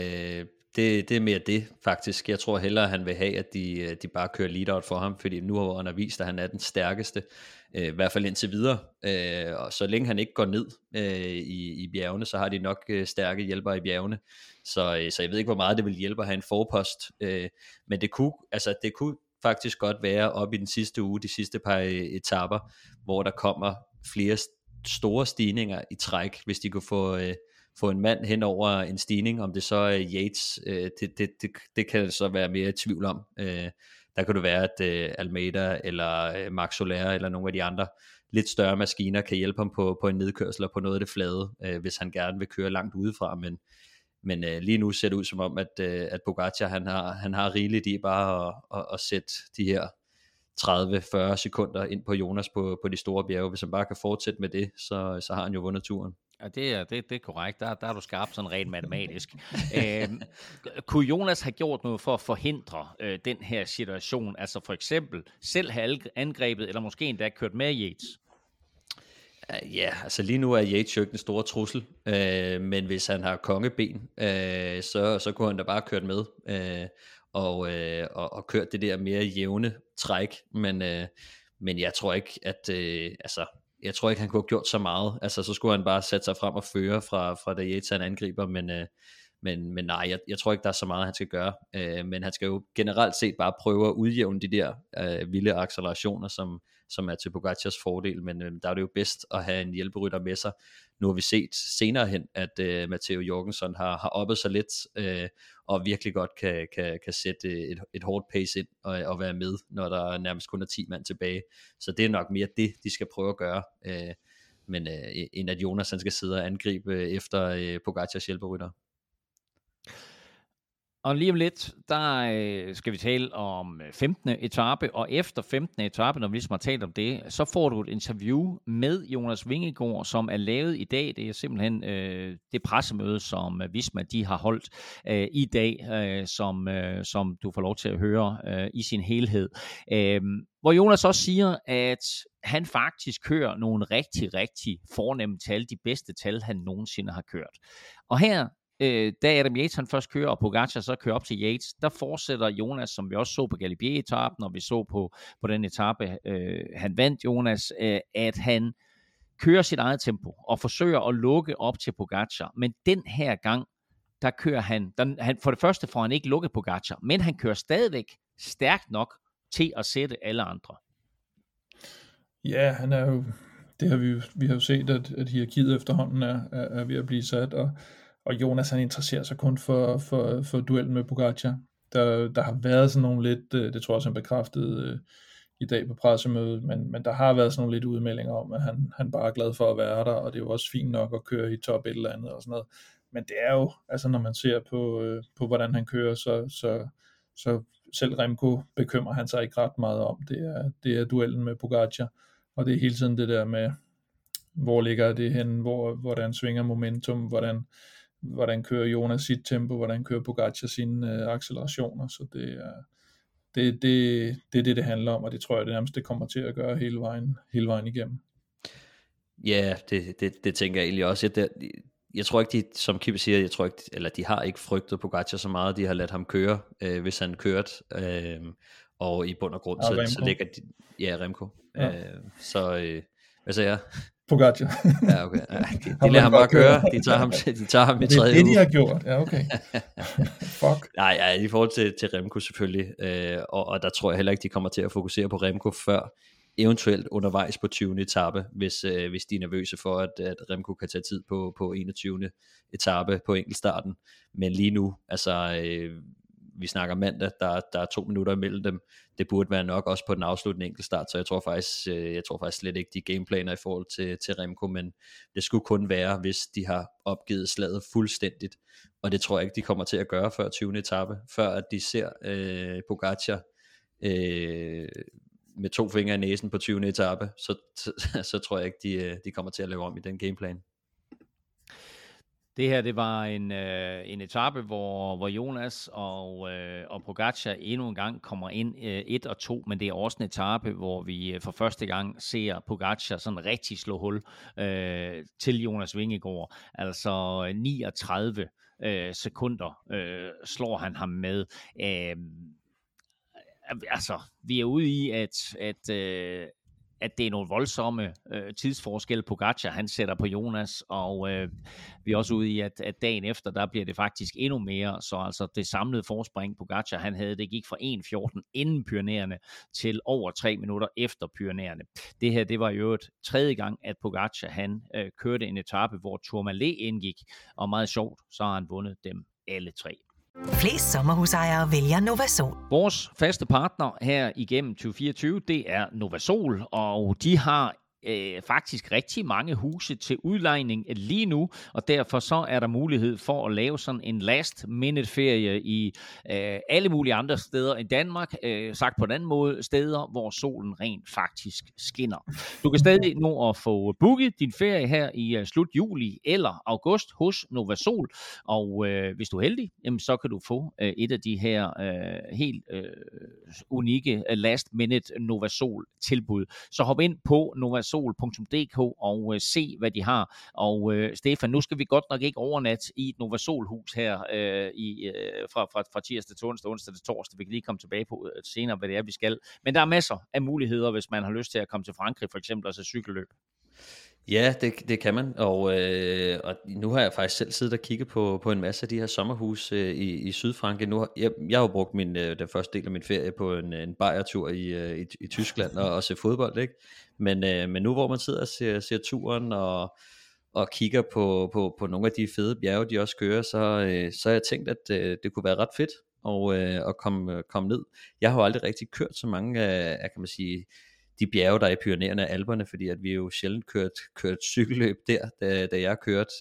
Det er mere det, faktisk. Jeg tror hellere, han vil have, at de bare kører lead-out for ham, fordi nu har han vist, at han er den stærkeste, i hvert fald indtil videre. Og så længe han ikke går ned i bjergene, så har de nok stærke hjælpere i bjergene. Så jeg ved ikke, hvor meget det vil hjælpe at have en forpost. Men det kunne faktisk godt være op i den sidste uge, de sidste par etaper, hvor der kommer flere store stigninger i træk, hvis de kunne få en mand hen over en stigning, om det så er Yates, det kan så være mere i tvivl om. Der kan det være, at Almeida eller Max Soler eller nogle af de andre lidt større maskiner kan hjælpe ham på en nedkørsel og på noget af det flade, hvis han gerne vil køre langt udefra, men lige nu ser det ud som om, at Pogačar han har rigeligt i bare at sætte de her 30-40 sekunder ind på Jonas på de store bjerge. Hvis han bare kan fortsætte med det, så har han jo vundet turen. Ja, det er korrekt. Der er du skarp sådan rent matematisk. Kunne Jonas have gjort noget for at forhindre den her situation? Altså for eksempel selv have angrebet, eller måske endda kørt med Yates? Ja, altså lige nu er Yates jo ikke den store trussel, men hvis han har kongeben, så kunne han da bare kørt med, og kørt det der mere jævne træk, men jeg tror ikke, at jeg tror ikke, han kunne have gjort så meget. Altså, så skulle han bare sætte sig frem og føre fra da Yates han angriber, men nej, jeg tror ikke, der er så meget, han skal gøre. Men han skal jo generelt set bare prøve at udjævne de der vilde accelerationer, som er til Pogacars fordel, men der er det jo bedst at have en hjælperytter med sig. Nu har vi set senere hen, at Matteo Jorgensen har oppet sig lidt, og virkelig godt kan sætte et hårdt pace ind og være med, når der nærmest kun er 10 mand tilbage. Så det er nok mere det, de skal prøve at gøre, men end at Jonas han skal sidde og angribe efter Pogacars hjælperytter. Og lige om lidt, der skal vi tale om 15. etape, og efter 15. etape, når vi ligesom har talt om det, så får du et interview med Jonas Vingegaard, som er lavet i dag. Det er simpelthen det pressemøde, som Visma de har holdt i dag, som du får lov til at høre i sin helhed. Hvor Jonas også siger, at han faktisk kører nogle rigtig, rigtig fornemme tal, de bedste tal, han nogensinde har kørt. Og her, da Adam Yates han først kører, og Pogačar så kører op til Yates, der fortsætter Jonas, som vi også så på Galibier-etappen, og vi så på den etape, han vandt Jonas, at han kører sit eget tempo, og forsøger at lukke op til Pogačar. Men den her gang, der kører han for det første får han ikke lukket Pogačar, men han kører stadigvæk stærkt nok til at sætte alle andre. Ja, han er jo, det har vi har jo set, at hierarkiet efterhånden er ved at blive sat, og Jonas han interesserer sig kun for duellen med Pogačar. Der har været sådan nogle lidt, det tror jeg også han bekræftede i dag på pressemødet, men der har været sådan nogle lidt udmeldinger om, at han bare er glad for at være der, og det er jo også fint nok at køre i top et eller andet og sådan noget. Men det er jo, altså når man ser på hvordan han kører, så selv Remco bekymrer han sig ikke ret meget om. Det er duellen med Pogačar, og det er hele tiden det der med, hvor ligger det hen, hvordan svinger momentum, hvordan kører Jonas sit tempo, hvordan kører Pogačar sine accelerationer, så det er det handler om, og det tror jeg det nærmest det kommer til at gøre hele vejen igennem. Ja, det tænker jeg egentlig også. Jeg tror ikke, som Kippe siger, de har ikke frygtet Pogačar så meget, de har ladt ham køre, hvis han kørte, og i bund og grund, så ligger de, ja, Remco. Ja. Hvad siger jeg? Pogačar. Ja, okay. De lader ham bare køre. De tager ham i tredje uge. Det de har gjort. Ja, okay. Fuck. Nej, ja, i forhold til Remco selvfølgelig. Og der tror jeg heller ikke, de kommer til at fokusere på Remco før eventuelt undervejs på 20. etape, hvis de er nervøse for, at Remco kan tage tid på 21. etape på enkeltstarten. Men lige nu, altså vi snakker mandag, der er 2 minutter imellem dem. Det burde være nok også på den afsluttende enkeltstart, så jeg tror faktisk slet ikke de gameplaner i forhold til Remco, men det skulle kun være, hvis de har opgivet slaget fuldstændigt, og det tror jeg ikke, de kommer til at gøre før 20. etape, før at de ser Pogačar med 2 fingre i næsen på 20. etape, så tror jeg ikke, de kommer til at lave om i den gameplan. Det her, det var en etape, hvor Jonas og Pogačar endnu en gang kommer ind 1 og 2, men det er også en etape, hvor vi for første gang ser Pogačar sådan rigtig slå hul til Jonas Vingegaard. Altså 39 sekunder slår han ham med. Altså, vi er ude i, at det er nogle voldsomme tidsforskelle Pogačar han sætter på Jonas, og vi er også ude i, at dagen efter, der bliver det faktisk endnu mere, så altså det samlede forspring Pogačar han havde, det gik fra 1.14 inden Pyrenæerne til over 3 minutter efter Pyrenæerne. Det her, det var jo et tredje gang, at Pogačar han kørte en etape, hvor Tourmalet indgik, og meget sjovt, så har han vundet dem alle 3. Flest sommerhusejere vælger Novasol. Vores faste partner her igennem 2024, det er Novasol, og de har faktisk rigtig mange huse til udlejning lige nu, og derfor så er der mulighed for at lave sådan en last minute ferie i alle mulige andre steder end Danmark, sagt på en anden måde, steder hvor solen rent faktisk skinner. Du kan stadig nå at få booket din ferie her i slut juli eller august hos Novasol, og hvis du er heldig, jamen, så kan du få et af de her helt unikke last minute Novasol tilbud. Så hop ind på novasol.dk og se, hvad de har. Og Stefan, nu skal vi godt nok ikke overnatte i et Novasol-hus her fra tirsdag til onsdag til torsdag. Vi kan lige komme tilbage på senere, hvad det er, vi skal. Men der er masser af muligheder, hvis man har lyst til at komme til Frankrig, for eksempel, og så cykelløb. Ja, det kan man, og nu har jeg faktisk selv siddet og kigget på en masse af de her sommerhus i Sydfrankrig. Jeg har jo brugt den første del af min ferie på en bajertur i Tyskland og se fodbold, ikke? Men nu hvor man sidder og ser turen og kigger på nogle af de fede bjerge, de også kører, så har jeg tænkt, at det kunne være ret fedt at komme ned. Jeg har jo aldrig rigtig kørt så mange af kan man sige, de bjerge, der er i Pyrenæerne og Alperne, fordi at vi jo sjældent kørt cykelløb der, da jeg kørte,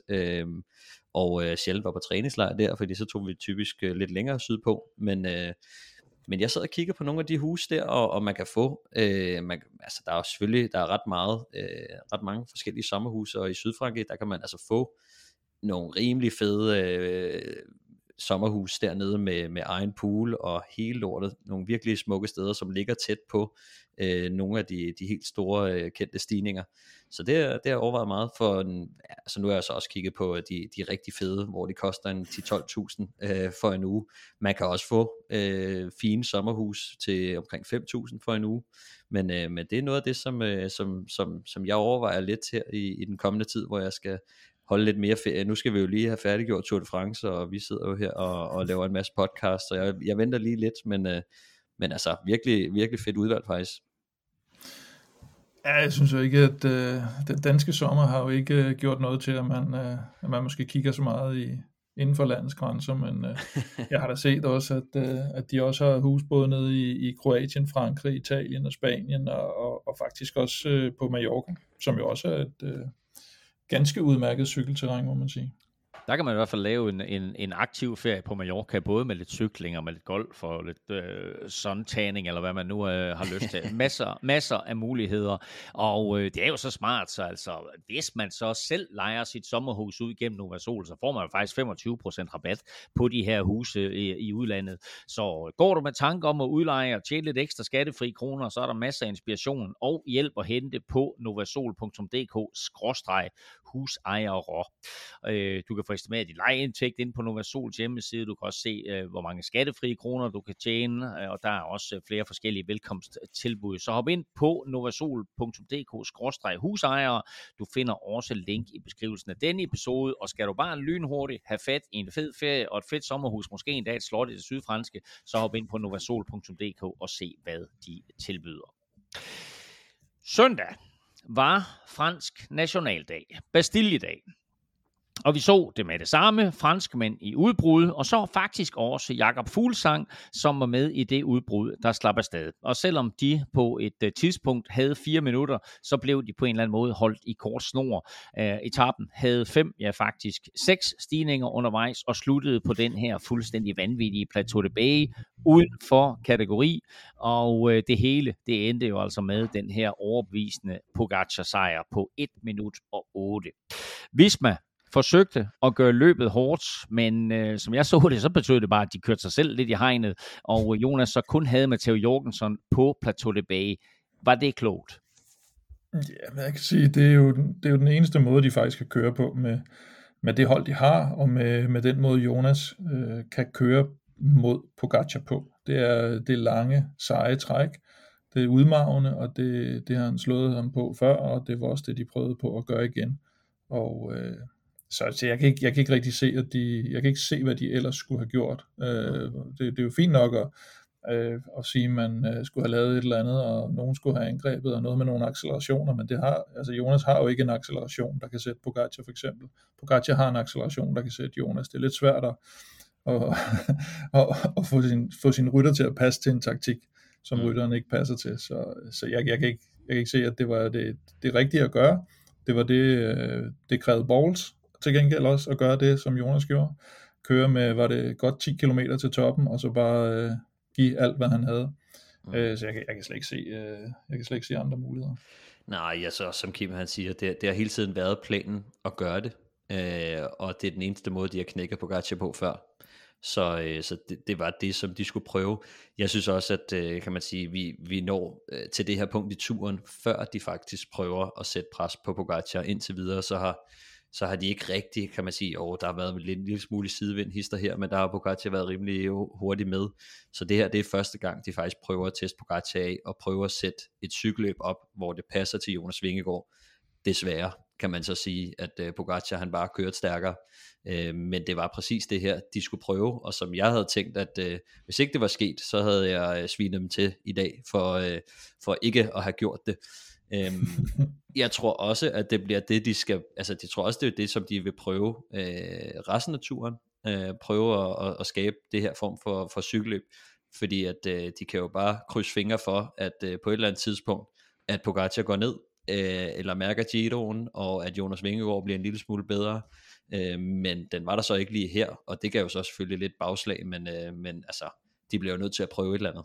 og sjældent var på træningslejr der, fordi så tog vi typisk lidt længere sydpå, men jeg sad og kigger på nogle af de huse der, og man kan få, der er selvfølgelig, der er ret mange forskellige sommerhuse, og i Sydfrankrig, der kan man altså få nogle rimelig fede sommerhus dernede med egen pool og hele lortet, nogle virkelig smukke steder, som ligger tæt på nogle af de helt store kendte stigninger. Så det har jeg overvejet meget for altså nu har jeg så også kigget på de rigtig fede, hvor de koster en 10-12.000 for en uge. Man kan også få fine sommerhus til omkring 5.000 for en uge, men det er noget af det, som jeg overvejer lidt her i den kommende tid, hvor jeg skal holde lidt mere ferie. Nu skal vi jo lige have færdiggjort Tour de France, og vi sidder jo her og laver en masse podcasts, og jeg venter lige lidt, men altså virkelig, virkelig fedt udvalg faktisk. Ja, jeg synes jo ikke, at den danske sommer har jo ikke gjort noget til, at man måske kigger så meget inden for landets grænser, men jeg har da set også, at de også har hus både nede i Kroatien, Frankrig, Italien og Spanien, og faktisk også på Mallorca, som jo også er et ganske udmærket cykelterræn, må man sige. Der kan man i hvert fald lave en aktiv ferie på Mallorca, både med lidt cykling og med lidt golf og lidt suntanning, eller hvad man nu har lyst til. Masser af muligheder, og det er jo så smart, så altså, hvis man så selv lejer sit sommerhus ud gennem Novasol, så får man jo faktisk 25% rabat på de her huse i udlandet. Så går du med tanker om at udleje og tjene lidt ekstra skattefri kroner, så er der masser af inspiration og hjælp at hente på novasol.dk/husejere. Du kan få estimeret dit lejeindtægt ind på Novasols hjemmeside. Du kan også se, hvor mange skattefrie kroner du kan tjene, og der er også flere forskellige velkomsttilbud. Så hop ind på novasol.dk/husejere. Du finder også link i beskrivelsen af denne episode, og skal du bare lynhurtigt have fat i en fed ferie og et fedt sommerhus, måske endda et slot i det sydfranske, så hop ind på novasol.dk og se, hvad de tilbyder. Søndag var fransk nationaldag, Bastilledag. Og vi så det med det samme, franskmænd i udbrud, og så faktisk også Jakob Fuglsang, som var med i det udbrud, der slap afsted. Og selvom de på et tidspunkt havde 4 minutter, så blev de på en eller anden måde holdt i kort snor. Etapen havde 6 stigninger undervejs, og sluttede på den her fuldstændig vanvittige Plateau de Bay, uden for kategori, og det hele, det endte jo altså med den her overbevisende Pogačar-sejr på 1 minut og 8. Visma forsøgte at gøre løbet hårdt, men som jeg så det, så betød det bare, at de kørte sig selv lidt i hegnet, og Jonas så kun havde Matteo Jorgensen på Plateau de Bay. Var det klogt? Ja, men jeg kan sige, det er jo den eneste måde, de faktisk kan køre på med det hold, de har, og med den måde, Jonas kan køre mod Pogačar på. Det er lange, seje træk, det er udmarvende, og det har han slået ham på før, og det var også det, de prøvede på at gøre igen. Og så jeg kan ikke rigtig se, jeg kan ikke se, hvad de ellers skulle have gjort. Det er jo fint nok at sige, at man skulle have lavet et eller andet, og nogen skulle have angrebet, og noget med nogle accelerationer, men Jonas har jo ikke en acceleration, der kan sætte Pogačar for eksempel. Pogačar har en acceleration, der kan sætte Jonas. Det er lidt svært at få sin rytter til at passe til en taktik, som rytteren ikke passer til. Så kan ikke se, at det var det rigtige at gøre. Det var det krævede balls til gengæld også, at gøre det, som Jonas gjorde. Køre med, var det godt 10 km til toppen, og så bare give alt, hvad han havde. Så jeg kan slet ikke se andre muligheder. Nej, altså som Kim han siger, det har hele tiden været planen at gøre det, og det er den eneste måde, de har knækket Pogačar på før. Så det var det, som de skulle prøve. Jeg synes også, at kan man sige, vi når til det her punkt i turen, før de faktisk prøver at sætte pres på Pogačar indtil videre, så har de ikke rigtig, kan man sige, der har været en lille smule sidevind hister her, men der har Pogačar været rimelig hurtigt med. Så det her, det er første gang, de faktisk prøver at teste Pogačar af, og prøver at sætte et cykelløb op, hvor det passer til Jonas Vingegaard. Desværre kan man så sige, at Pogačar han bare kørte stærkere, men det var præcis det her, de skulle prøve, og som jeg havde tænkt, at hvis ikke det var sket, så havde jeg svinet dem til i dag, for ikke at have gjort det. Jeg tror også, at det bliver det, de skal, altså jeg tror også, det er det, som de vil prøve resten af turen, prøve at skabe det her form for cykelløb, fordi at de kan jo bare krydse fingre for, at på et eller andet tidspunkt, at Pogačar går ned, eller mærker Giroen, og at Jonas Vingegaard bliver en lille smule bedre, men den var der så ikke lige her, og det gav jo så selvfølgelig lidt bagslag, men altså, de bliver jo nødt til at prøve et eller andet.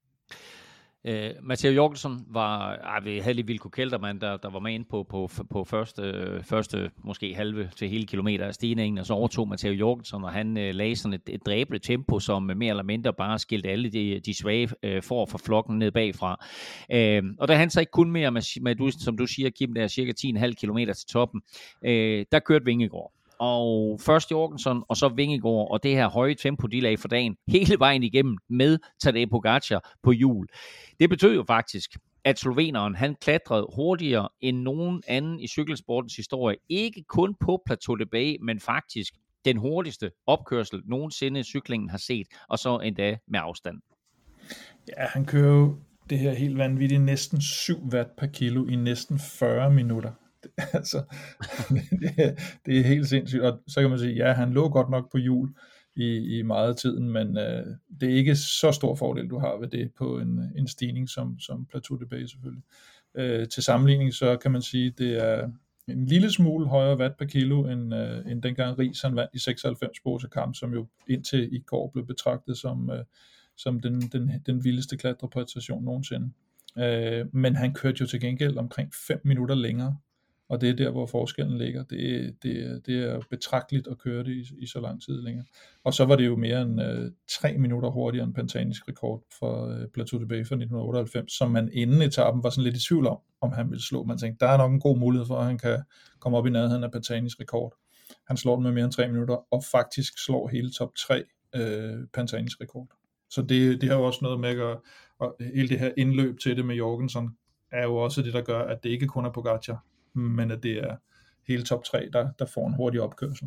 Matteo Jorgensen var Hellig Vilko Keltermann, der var med ind på første måske halve til hele kilometer af stigningen, og så overtog Matteo Jorgensen, og han lagde sådan et dræbende tempo, som mere eller mindre bare skilte alle de svage for flokken ned bagfra. Og der han så ikke kun mere med, som du siger, Kim, der cirka 10,5 kilometer til toppen, der kørte Vingegaard. Og først Jorgensen, og så Vingegaard, og det her høje tempo, de lagde for dagen, hele vejen igennem med Tadej Pogačar på hjul. Det betød jo faktisk, at sloveneren, han klatrede hurtigere end nogen anden i cykelsportens historie. Ikke kun på Plateau de Bay, men faktisk den hurtigste opkørsel nogensinde cyklingen har set, og så endda med afstand. Ja, han kører jo det her helt vanvittigt, næsten 7 watt per kilo i næsten 40 minutter. Altså, det er helt sindssygt, og så kan man sige, ja, han lå godt nok på hjul i meget af tiden, men det er ikke så stor fordel, du har ved det på en stigning som Plateau de Bay selvfølgelig. Til sammenligning, så kan man sige, det er en lille smule højere watt per kilo, end dengang Riis han vandt i 96 Bosekamp, som jo indtil i går blev betragtet som den vildeste klatrepræstation nogensinde. Men han kørte jo til gengæld omkring 5 minutter længere, og det er der, hvor forskellen ligger. Det er betragteligt at køre det i så lang tid længere. Og så var det jo mere end 3 minutter hurtigere end Pantanisk rekord for Plateau de Bay for 1998, som man inden etappen var sådan lidt i tvivl om han ville slå. Man tænkte, der er nok en god mulighed for, at han kan komme op i nærheden af Pantanisk rekord. Han slår den med mere end 3 minutter, og faktisk slår hele top 3 Pantanisk rekord. Så det har jo også noget med at gøre, og hele det her indløb til det med Jorgensen, er jo også det, der gør, at det ikke kun er Pogačar, men at det er hele top 3, der får en hurtig opkørsel.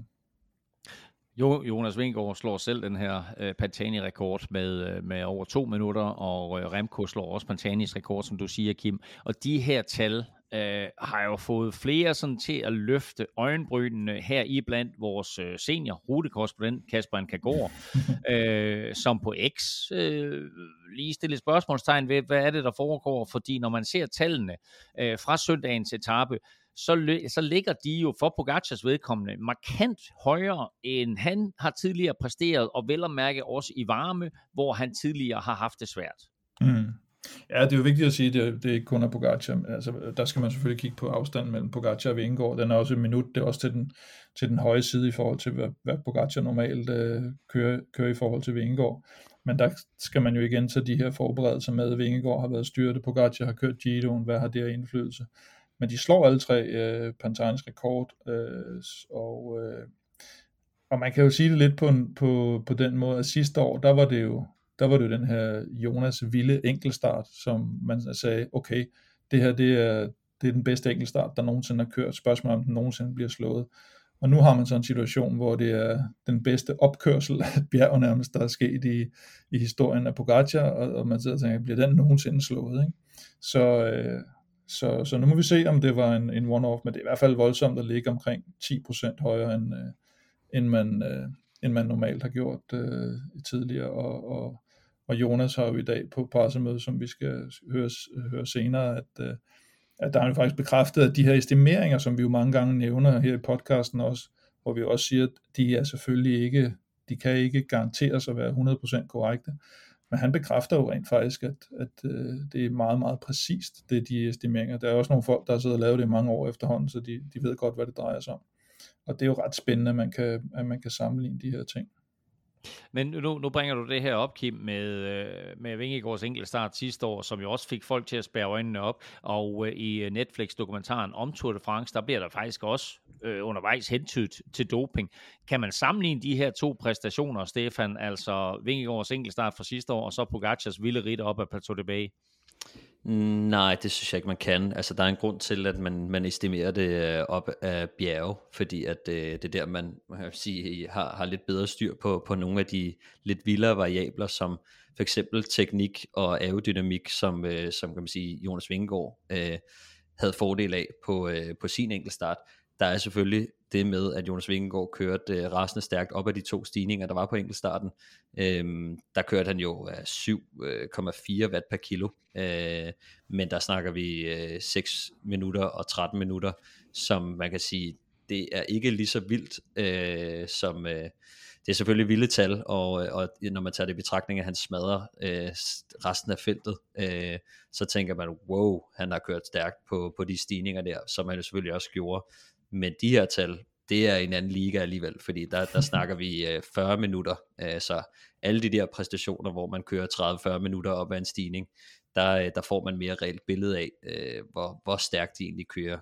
Jonas Vingegaard slår selv den her Pantani-rekord med over 2 minutter, og Remco slår også Pantanis rekord, som du siger, Kim. Og de her tal har jo fået flere sådan til at løfte øjenbrynene her i blandt vores senior rutekorrespondent Kasper Ankagor, som på X lige stillede spørgsmålstegn ved, hvad er det, der foregår, fordi når man ser tallene fra søndagens etape, så ligger de jo for Pogacars vedkommende markant højere, end han har tidligere præsteret, og vel at mærke også i varme, hvor han tidligere har haft det svært. Mm. Ja, det er jo vigtigt at sige, at det ikke kun er Pogačar. Altså, der skal man selvfølgelig kigge på afstanden mellem Pogačar og Vingegaard. Den er også et minut, det er også til den høje side i forhold til, hvad Pogačar normalt kører i forhold til Vingegaard. Men der skal man jo igen tage de her forberedelser med. Vingegaard har været styrtet, Pogačar har kørt Giroen, hvad har det af indflydelse? Men de slår alle tre Pantanisk rekord, og man kan jo sige det lidt på den måde, at sidste år, der var det jo den her Jonas vilde enkeltstart, som man sagde, okay, det her det er den bedste enkeltstart, der nogensinde har kørt. Spørgsmålet om den nogensinde bliver slået. Og nu har man så en situation, hvor det er den bedste opkørsel af et bjerg nærmest, der er sket i historien af Pogačar, og man sidder og tænker, bliver den nogensinde slået? Ikke? Så nu må vi se, om det var en one-off, men det er i hvert fald voldsomt at ligge omkring 10% højere, end man normalt har gjort tidligere, og Jonas har jo i dag på pressemødet, som vi skal høre senere, at der er faktisk bekræftet, at de her estimeringer, som vi jo mange gange nævner her i podcasten også, hvor vi også siger, at de er selvfølgelig ikke, de kan ikke garanteres at være 100% korrekte, men han bekræfter jo rent faktisk, at det er meget, meget præcist, det de estimeringer. Der er også nogle folk, der har siddet og lavet det i mange år efterhånden, så de ved godt, hvad det drejer sig om. Og det er jo ret spændende, at man kan sammenligne de her ting. Men nu bringer du det her op, Kim, med Vingegaards enkeltstart sidste år, som jo også fik folk til at spærre øjnene op, og i Netflix-dokumentaren om Tour de France, der bliver der faktisk også undervejs hentydet til doping. Kan man sammenligne de her to præstationer, Stefan, altså Vingegaards enkeltstart fra sidste år, og så Pogacars vilde ridt op ad Plateau de Bay? Nej, det synes jeg ikke, man kan. Altså, der er en grund til, at man estimerer det op af bjerge, fordi at det er der, man kan sige, har lidt bedre styr på nogle af de lidt vildere variabler, som for eksempel teknik og aerodynamik, som kan man sige, Jonas Vingegaard havde fordel af på sin enkeltstart. Der er selvfølgelig det med, at Jonas Vingegaard kørte rasende stærkt op af de to stigninger, der var på enkeltstarten. Der kørte han jo 7,4 watt per kilo, men der snakker vi 6 minutter og 13 minutter, som man kan sige, det er ikke lige så vildt som... Det er selvfølgelig vilde tal, og når man tager det i betragtning, at han smadrer resten af feltet, så tænker man, wow, han har kørt stærkt på de stigninger der, som han selvfølgelig også gjorde. Men de her tal, det er en anden liga alligevel, fordi der snakker vi 40 minutter, så alle de der præstationer, hvor man kører 30-40 minutter op ad en stigning, der får man mere reelt billede af, hvor stærkt de egentlig kører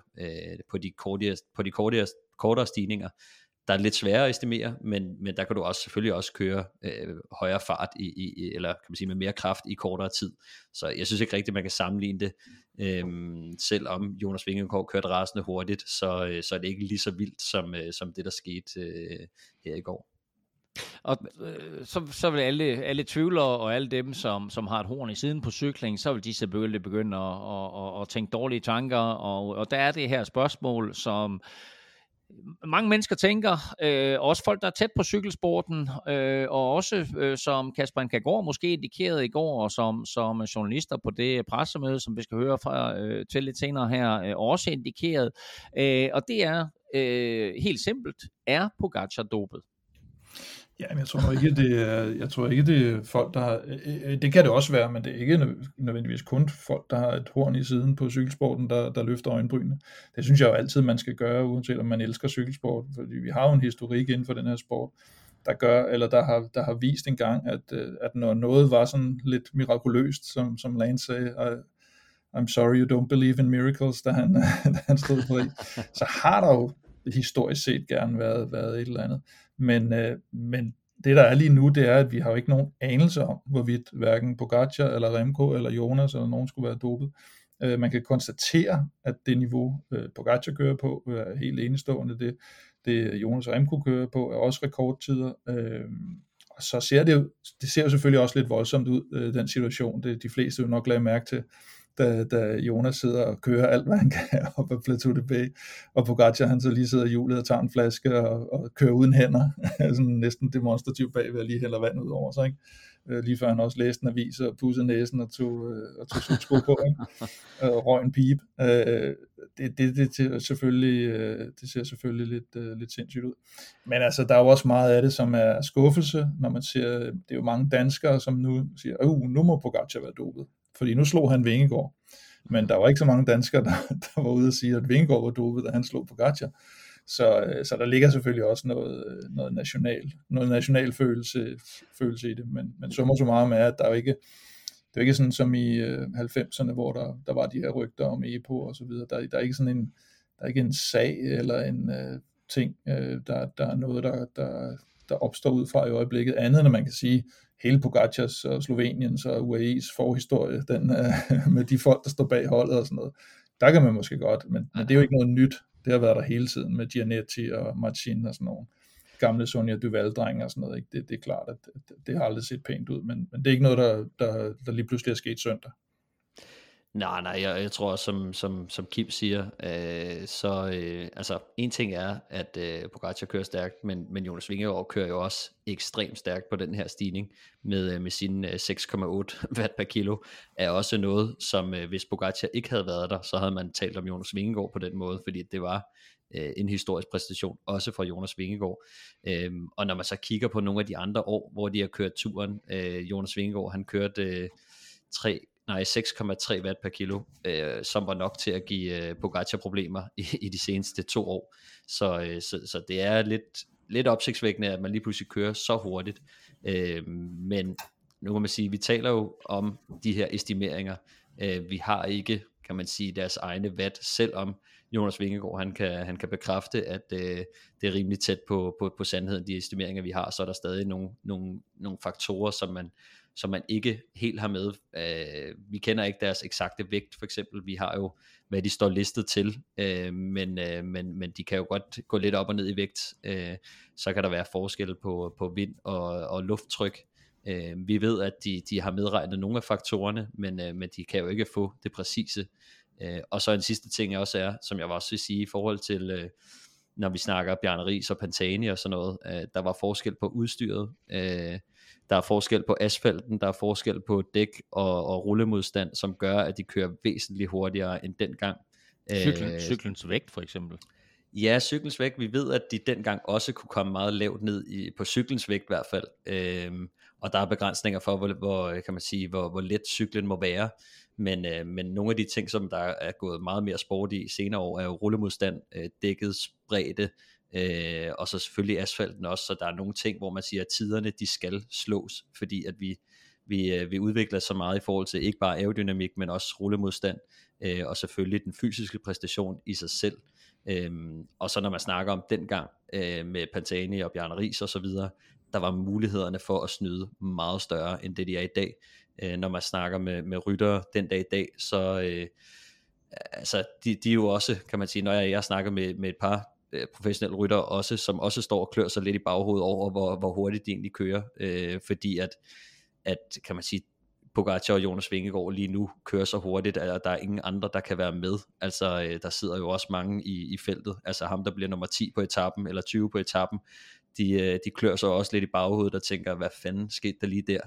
på de kortere stigninger. Der er lidt sværere at estimere, men der kan du også selvfølgelig også køre højere fart eller kan man sige med mere kraft i kortere tid. Så jeg synes ikke rigtigt, man kan sammenligne det. Selvom Jonas Vingegaard kørte rasende hurtigt, så er det ikke lige så vildt som det der skete her i går. Og så vil alle tvivlere og alle dem, som har et horn i siden på cykling, så vil de selvfølgelig begynde at tænke dårlige tanker, og der er det her spørgsmål, som mange mennesker tænker, også folk, der er tæt på cykelsporten, og også som Kasper Nkagård måske indikerede i går, og som journalister på det pressemøde, som vi skal høre fra til lidt senere her, også indikeret. Og det er helt simpelt, er Pogačar dopet? Ja, men jeg tror ikke det er folk, der har, det kan det også være, men det er ikke nødvendigvis kun folk, der har et horn i siden på cykelsporten, der løfter øjenbrynene. Det synes jeg jo altid, man skal gøre, uanset om man elsker cykelsport, fordi vi har jo en historik inden for den her sport, der har vist en gang, at når noget var sådan lidt mirakuløst, som Lance sagde, I'm sorry you don't believe in miracles, da han stod på det, så har der jo historisk set gerne været et eller andet. Men det der er lige nu, det er, at vi har jo ikke nogen anelse om, hvorvidt hverken Pogačar eller Remco eller Jonas eller nogen skulle være dopet. Man kan konstatere, at det niveau Pogačar kører på er helt enestående. Det Jonas og Remco kører på er også rekordtider. Og så ser det ser jo selvfølgelig også lidt voldsomt ud, den situation. De fleste vil nok lade mærke til, da Jonas sidder og kører alt, hvad han kan op ad Plateau de Bay, og Pogačar han så lige sidder i hjulet og tager en flaske og kører uden hænder, sådan næsten demonstrativt bagved at lige hælder vand ud over sig, ikke? Lige før han også læste en avis og pudsede næsen og tog sko på, og røg en pipe. Det ser selvfølgelig lidt sindssygt ud. Men altså, der er jo også meget af det, som er skuffelse, når man ser, det er jo mange danskere, som nu siger, nu må Pogačar være dopet. Fordi nu slog han Vingegaard. Men der var ikke så mange danskere, der var ude og sige, at Vingegaard var dopet, da han slog Pogačar. Så der ligger selvfølgelig også noget national følelse i det. Men summa summarum er, at der er jo ikke, det er ikke sådan som i 90'erne, hvor der var de her rygter om EPO og så videre. Der er ikke sådan en, der er ikke en sag eller en ting, der er noget, der opstår ud fra i øjeblikket, andet end man kan sige, hele Pogacars og Sloveniens og UAE's forhistorie, den med de folk, der står bag holdet og sådan noget, der kan man måske godt, men det er jo ikke noget nyt. Det har været der hele tiden med Gianetti og Martin og sådan nogle gamle Sonja Duval-drenge og sådan noget. Ikke? Det er klart, at det har aldrig set pænt ud, men det er ikke noget, der lige pludselig er sket søndag. Nej, jeg tror også, som Kim siger, altså en ting er, at Pogačar kører stærkt, men Jonas Vingegaard kører jo også ekstremt stærkt på den her stigning, med sine 6,8 watt per kilo, er også noget, som hvis Pogačar ikke havde været der, så havde man talt om Jonas Vingegaard på den måde, fordi det var en historisk præstation, også for Jonas Vingegaard. Og når man så kigger på nogle af de andre år, hvor de har kørt turen, Jonas Vingegaard, han kørte 6,3 watt per kilo, som var nok til at give Pogačar problemer i de seneste 2 år. Så det er lidt opsigtsvækkende, at man lige pludselig kører så hurtigt. Men nu kan man sige, vi taler jo om de her estimeringer. Vi har ikke, kan man sige, deres egne watt, selvom Jonas Vingegaard han kan bekræfte, at det er rimelig tæt på sandheden, de estimeringer vi har, så er der stadig nogle faktorer, som man ikke helt har med. Vi kender ikke deres eksakte vægt, for eksempel. Vi har jo, hvad de står listet til, men de kan jo godt gå lidt op og ned i vægt. Så kan der være forskel på vind og lufttryk. Vi ved, at de har medregnet nogle af faktorerne, men de kan jo ikke få det præcise. Og så en sidste ting også er, som jeg også vil sige, i forhold til, når vi snakker Bjarne Riis og Pantani og sådan noget, der var forskel på udstyret, der er forskel på asfalten, der er forskel på dæk og rullemodstand, som gør, at de kører væsentligt hurtigere end dengang. Cyklens vægt for eksempel. Ja, cyklens vægt. Vi ved, at de dengang også kunne komme meget lavt ned på cyklens vægt i hvert fald. Og der er begrænsninger for, hvor let cyklen må være. Men nogle af de ting, som der er gået meget mere sport i senere år, er jo rullemodstand, dækkets bredde, og så selvfølgelig asfalten også. Så der er nogle ting, hvor man siger, at tiderne de skal slås, fordi at vi udvikler så meget i forhold til ikke bare aerodynamik, men også rullemodstand, og selvfølgelig den fysiske præstation i sig selv. Og så når man snakker om dengang med Pantani og Bjarne Riis og så videre, der var mulighederne for at snyde meget større end det de er i dag. Når man snakker med ryttere den dag i dag, så altså de er jo også, kan man sige, når jeg snakker med et par professionelle ryttere også, som også står og klør sig lidt i baghovedet over, hvor hurtigt de egentlig kører, fordi at kan man sige, Pogačar og Jonas Vingegaard lige nu kører så hurtigt, at der er ingen andre, der kan være med. Altså, der sidder jo også mange i feltet. Altså ham, der bliver nummer 10 på etappen, eller 20 på etappen, de klør sig også lidt i baghovedet og tænker, hvad fanden skete der lige der?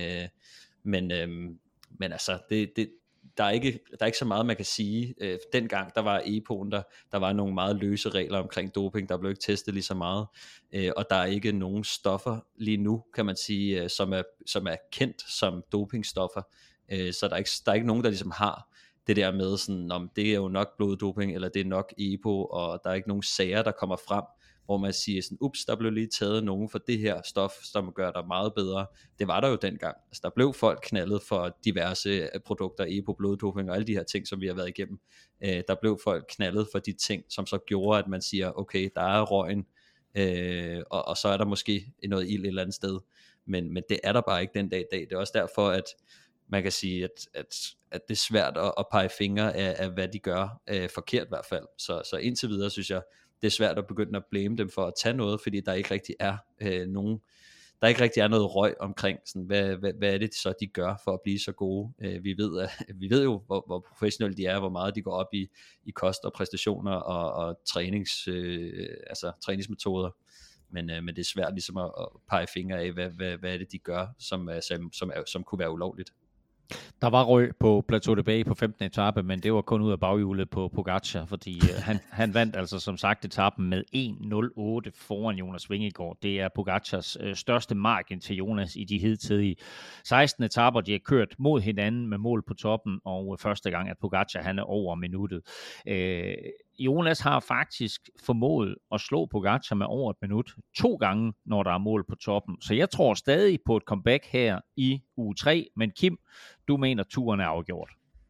Men altså, der er ikke så meget, man kan sige. Dengang, der var EPO'en der var nogle meget løse regler omkring doping, der blev ikke testet lige så meget, og der er ikke nogen stoffer lige nu, kan man sige, som er kendt som dopingstoffer, så der er ikke nogen, der ligesom har det der med sådan, om det er jo nok bloddoping, eller det er nok EPO, og der er ikke nogen sager, der kommer frem, hvor man siger sådan, ups, der blev lige taget nogen for det her stof, som gør dig meget bedre. Det var der jo dengang. Altså, der blev folk knaldet for diverse produkter, EPO, bloddoping og alle de her ting, som vi har været igennem. Der blev folk knaldet for de ting, som så gjorde, at man siger, okay, der er røgen, og så er der måske noget ild et eller andet sted. Men det er der bare ikke den dag i dag. Det er også derfor, at man kan sige, at det er svært at pege fingre af hvad de gør forkert i hvert fald. Så indtil videre synes jeg, det er svært at begynde at blame dem for at tage noget, fordi der ikke rigtig er der ikke rigtig er noget røg omkring, sådan, hvad er det så de gør for at blive så gode. Vi ved jo, hvor professionelle de er, hvor meget de går op i kost og præstationer og træningsmetoder. Men det er svært ligesom at pege fingre af, hvad er det de gør, som kunne være ulovligt. Der var røg på Plateau de Bay på 15. etape, men det var kun ud af baghjulet på Pogačar, fordi han vandt altså som sagt etappen med 1.08 foran Jonas Vingegaard. Det er Pogacars største margin til Jonas i de hidtidige 16 etaper, de har kørt mod hinanden med mål på toppen, og første gang, at Pogačar han er over minuttet. Jonas har faktisk formået at slå Pogačar med over et minut 2 gange, når der er mål på toppen. Så jeg tror stadig på et comeback her i uge 3, men Kim, du mener, turen er afgjort?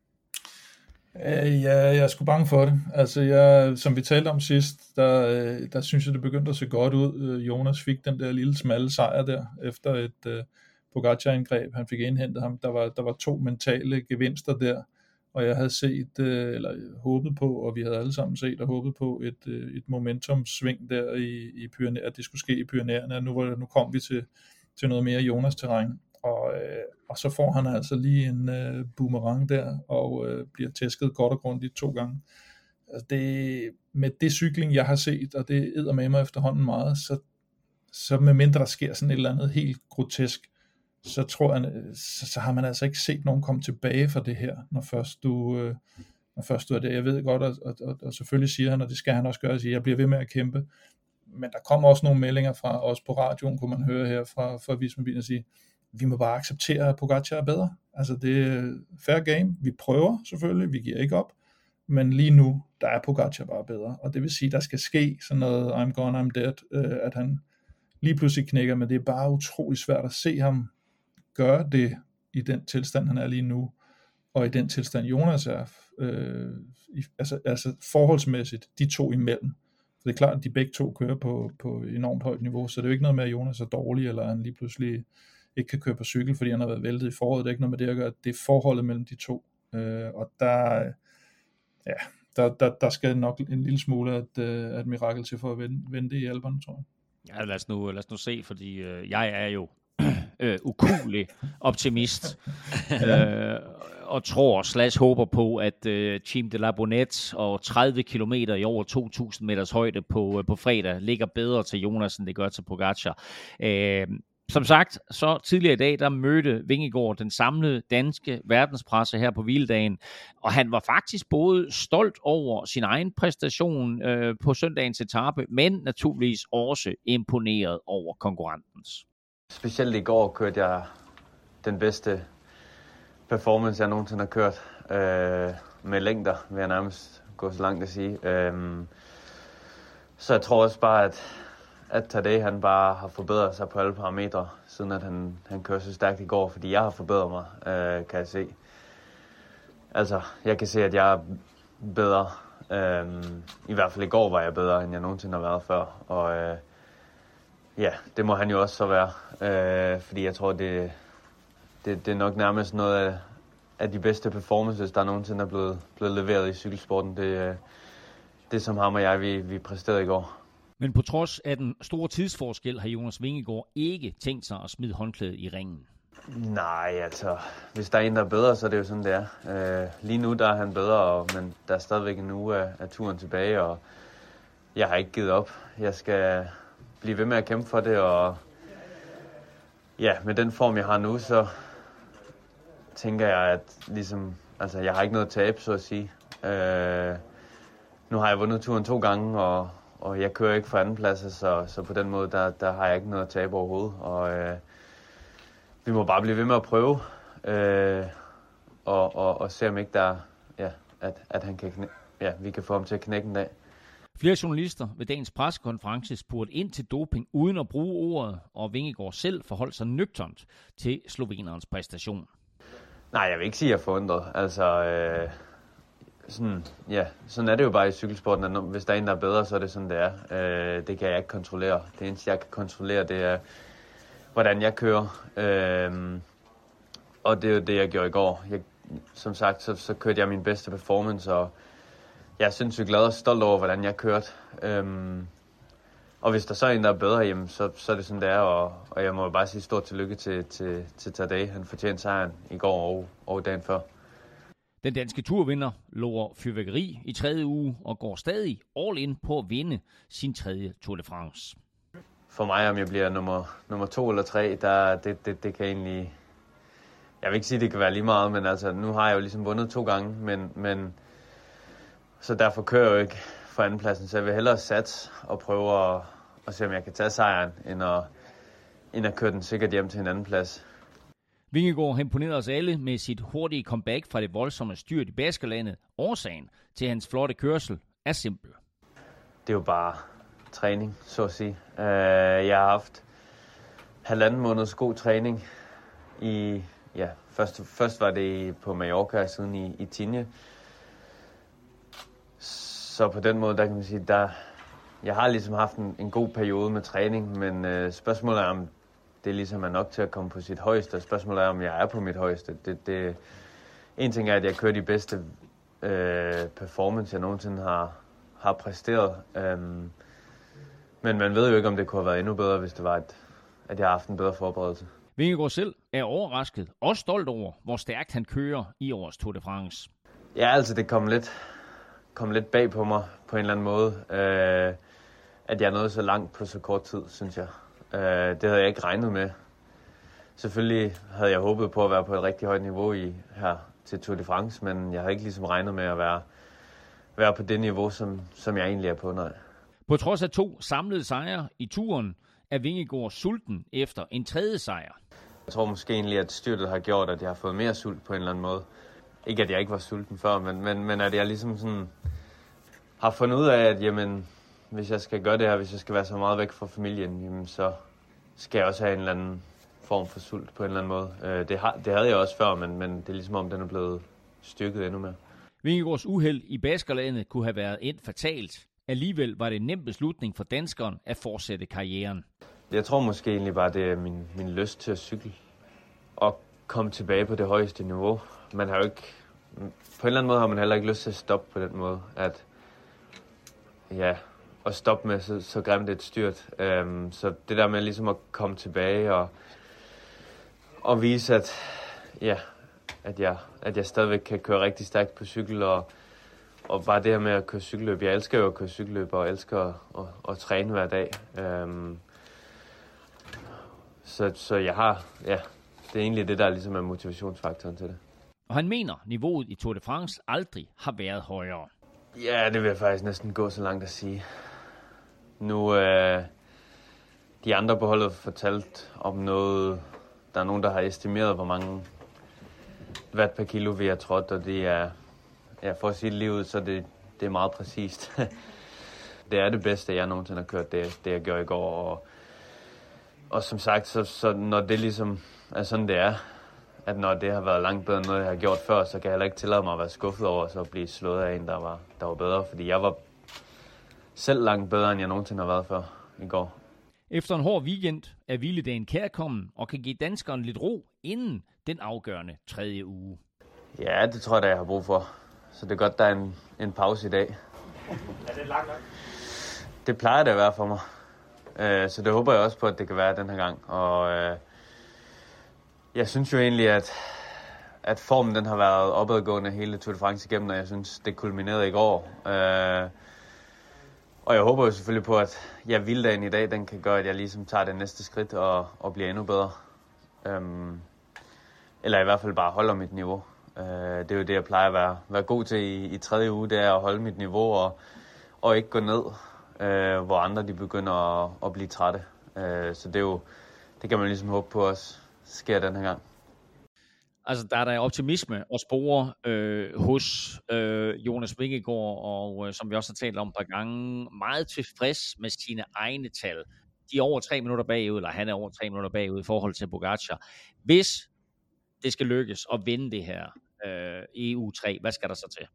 Ja, jeg er sgu bange for det. Altså, som vi talte om sidst, der synes jeg, det begyndte at se godt ud. Jonas fik den der lille smalle sejr der, efter et Pogačar-indgreb. Han fik indhentet ham. Der var 2 mentale gevinster der, og jeg havde set, eller håbet på, og vi havde alle sammen set og håbet på et momentumsving der i Pyrenæerne, at det skulle ske i Pyrenæerne. Nu kom vi til noget mere Jonas-terræn. og så får han altså lige en boomerang der, og bliver tæsket godt og grundigt 2 gange. Altså med det cykling, jeg har set, og det æder med mig efterhånden meget, så med mindre der sker sådan et eller andet helt grotesk, så tror jeg, så har man altså ikke set nogen komme tilbage fra det her, når først du er der. Jeg ved godt, og selvfølgelig siger han, og det skal han også gøre, at jeg bliver ved med at kæmpe. Men der kommer også nogle meldinger fra os på radioen, kunne man høre her fra Visma og sige, vi må bare acceptere, at Pogačar er bedre. Altså det er fair game. Vi prøver selvfølgelig, vi giver ikke op. Men lige nu, der er Pogačar bare bedre. Og det vil sige, der skal ske sådan noget I'm gone, I'm dead, at han lige pludselig knækker, men det er bare utrolig svært at se ham gøre det i den tilstand, han er lige nu, og i den tilstand, Jonas er, altså forholdsmæssigt, de to imellem. Så det er klart, at de begge to kører på enormt højt niveau, så det er jo ikke noget med, at Jonas er dårlig, eller han lige pludselig ikke kan køre på cykel, fordi han har været væltet i foråret. Det er ikke noget med det at gøre. Det er forholdet mellem de to. Og der skal nok en lille smule et mirakel til for at vende det i Alperne, tror jeg. Ja, lad os nu se, fordi jeg er jo ukuelig optimist, og tror håber på, at Team de la Bonette og 30 kilometer i over 2.000 meters højde på fredag ligger bedre til Jonas, end det gør til Pogačar. Som sagt, så tidligere i dag, der mødte Vingegaard den samlede danske verdenspresse her på hviledagen, og han var faktisk både stolt over sin egen præstation på søndagens etape, men naturligvis også imponeret over konkurrentens. Specielt i går kørte jeg den bedste performance, jeg nogensinde har kørt. Med længder, vil jeg nærmest gå så langt at sige. Så jeg tror også bare, at Tadej han bare har forbedret sig på alle parametre, siden at han kører så stærkt i går, fordi jeg har forbedret mig, kan jeg se. Altså, jeg kan se, at jeg er bedre. I hvert fald i går var jeg bedre, end jeg nogensinde har været før. Og ja, det må han jo også så være, fordi jeg tror, det er nok nærmest noget af de bedste performances, der nogensinde er blevet leveret i cykelsporten. Det som ham og jeg, vi præsterede i går. Men på trods af den store tidsforskel, har Jonas Vingegaard ikke tænkt sig at smide håndklædet i ringen. Nej, altså, hvis der er en, der er bedre, så er det jo sådan, det er. Lige nu, der er han bedre, men der er stadigvæk en uge af turen tilbage, og jeg har ikke givet op. Jeg skal blive ved med at kæmpe for det, og ja, med den form, jeg har nu, så tænker jeg, at ligesom, altså, jeg har ikke noget tab, så at sige. Nu har jeg vundet turen 2 gange, og jeg kører ikke for andenpladser, så på den måde, der har jeg ikke noget tab overhovedet. Og vi må bare blive ved med at prøve, og se om ikke der, at han kan vi kan få ham til at knække en dag. Flere journalister ved dagens pressekonference spurgte ind til doping uden at bruge ordet, og Vingegaard selv forholdt sig nøgternt til slovenerens præstation. Nej, jeg vil ikke sige, at jeg er forundret. Altså, sådan er det jo bare i cykelsporten, at hvis der er en, der er bedre, så er det sådan, det er. Det kan jeg ikke kontrollere. Det eneste, jeg kan kontrollere, det er, hvordan jeg kører. Og det er jo det, jeg gjorde i går. Som sagt, så kørte jeg min bedste performance, og jeg er sindssygt glad og stolt over, hvordan jeg kørte. Og hvis der så er en, der er bedre, jamen, så er det sådan, det er. Og jeg må bare sige stort tillykke til Tadej. Han fortjente sejren i går og dagen før. Den danske turvinder lover fyrværkeri i 3. uge og går stadig all in på at vinde sin 3. Tour de France. For mig, om jeg bliver nummer 2 eller 3, det kan egentlig... Jeg vil ikke sige, det kan være lige meget, men altså, nu har jeg jo ligesom vundet 2 gange, men så derfor kører jeg jo ikke for andenpladsen, så jeg vil hellere satse og prøve at se, om jeg kan tage sejren, end at køre den sikkert hjem til en anden plads. Vingegaard imponerede os alle med sit hurtige comeback fra det voldsomme styrt i Baskerlandet. Årsagen til hans flotte kørsel er simpel. Det er jo bare træning, så at sige. Jeg har haft 1,5 måneds god træning. Først var det på Mallorca, siden i Tinje. Så på den måde, der kan man sige, jeg har ligesom haft en god periode med træning, men spørgsmålet er, om det ligesom er nok til at komme på sit højeste, og spørgsmålet er, om jeg er på mit højeste. En ting er, at jeg kører de bedste performance, jeg nogensinde har præsteret. Men man ved jo ikke, om det kunne have været endnu bedre, hvis det var, at jeg har haft en bedre forberedelse. Vingegaard selv er overrasket og stolt over, hvor stærkt han kører i årets Tour de France. Ja, altså det kom lidt bag på mig på en eller anden måde, at jeg nåede så langt på så kort tid, synes jeg. Det havde jeg ikke regnet med. Selvfølgelig havde jeg håbet på at være på et rigtig højt niveau her til Tour de France, men jeg havde ikke ligesom regnet med at være på det niveau, som jeg egentlig er på, nej. På trods af 2 samlede sejre i turen, er Vingegaard sulten efter en 3. sejr. Jeg tror måske egentlig, at styrtet har gjort, at jeg har fået mere sult på en eller anden måde. Ikke at jeg ikke var sulten før, men at jeg ligesom sådan har fundet ud af, at jamen, hvis jeg skal gøre det her, hvis jeg skal være så meget væk fra familien, jamen, så skal jeg også have en eller anden form for sult på en eller anden måde. Det havde jeg også før, men det er ligesom om, den er blevet styrket endnu mere. Vingegaards uheld i Baskerlandet kunne have været endt fatalt. Alligevel var det en nem beslutning for danskeren at fortsætte karrieren. Jeg tror måske egentlig bare, det er min lyst til at cykle og komme tilbage på det højeste niveau. Man har jo ikke, på en eller anden måde har man heller ikke lyst til at stoppe på den måde, at stoppe med så grimt et styrt. Så det der med ligesom at komme tilbage og vise, at jeg stadigvæk kan køre rigtig stærkt på cykel, og bare det her med at køre cykelløb. Jeg elsker jo at køre cykelløb, og elsker at træne hver dag. Så jeg har, det er egentlig det, der ligesom er motivationsfaktoren til det. Og han mener, niveauet i Tour de France aldrig har været højere. Ja, det vil jeg faktisk næsten gå så langt at sige. Nu de andre på holdet fortalt om noget. Der er nogen, der har estimeret, hvor mange watt per kilo vi har trådt, og det er, for at sige det lige ud, så det er meget præcist. Det er det bedste, jeg nogensinde har kørt, det jeg gjorde i går. Og som sagt, så når det ligesom er sådan, det er, at når det har været langt bedre end noget, jeg har gjort før, så kan jeg heller ikke tillade mig at være skuffet over så at blive slået af en, der var bedre. Fordi jeg var selv langt bedre, end jeg nogensinde har været før i går. Efter en hård weekend er hviledagen kærkommen og kan give danskeren lidt ro inden den afgørende 3. uge. Ja, det tror jeg da, jeg har brug for. Så det er godt, der er en pause i dag. Er det langt nok? Det plejer det at være for mig. Så det håber jeg også på, at det kan være den her gang. Og jeg synes jo egentlig, at formen den har været opadgående hele Tour de France igennem, og jeg synes, det kulminerede i går. Og jeg håber jo selvfølgelig på, at hviledagen i dag, den kan gøre, at jeg ligesom tager det næste skridt og bliver endnu bedre. Eller i hvert fald bare holder mit niveau. Det er jo det, jeg plejer at være god til i 3. uge, det er at holde mit niveau og ikke gå ned, hvor andre de begynder at blive trætte. Så det kan man ligesom håbe på også sker den her gang. Altså, der er der optimisme og spore hos Jonas Vingegaard, og som vi også har talt om et par gange, meget tilfreds med sine egne tal. De er over 3 minutter bagud, eller han er over 3 minutter bagud i forhold til Pogačar. Hvis det skal lykkes at vinde det her EU3, hvad skal der så til?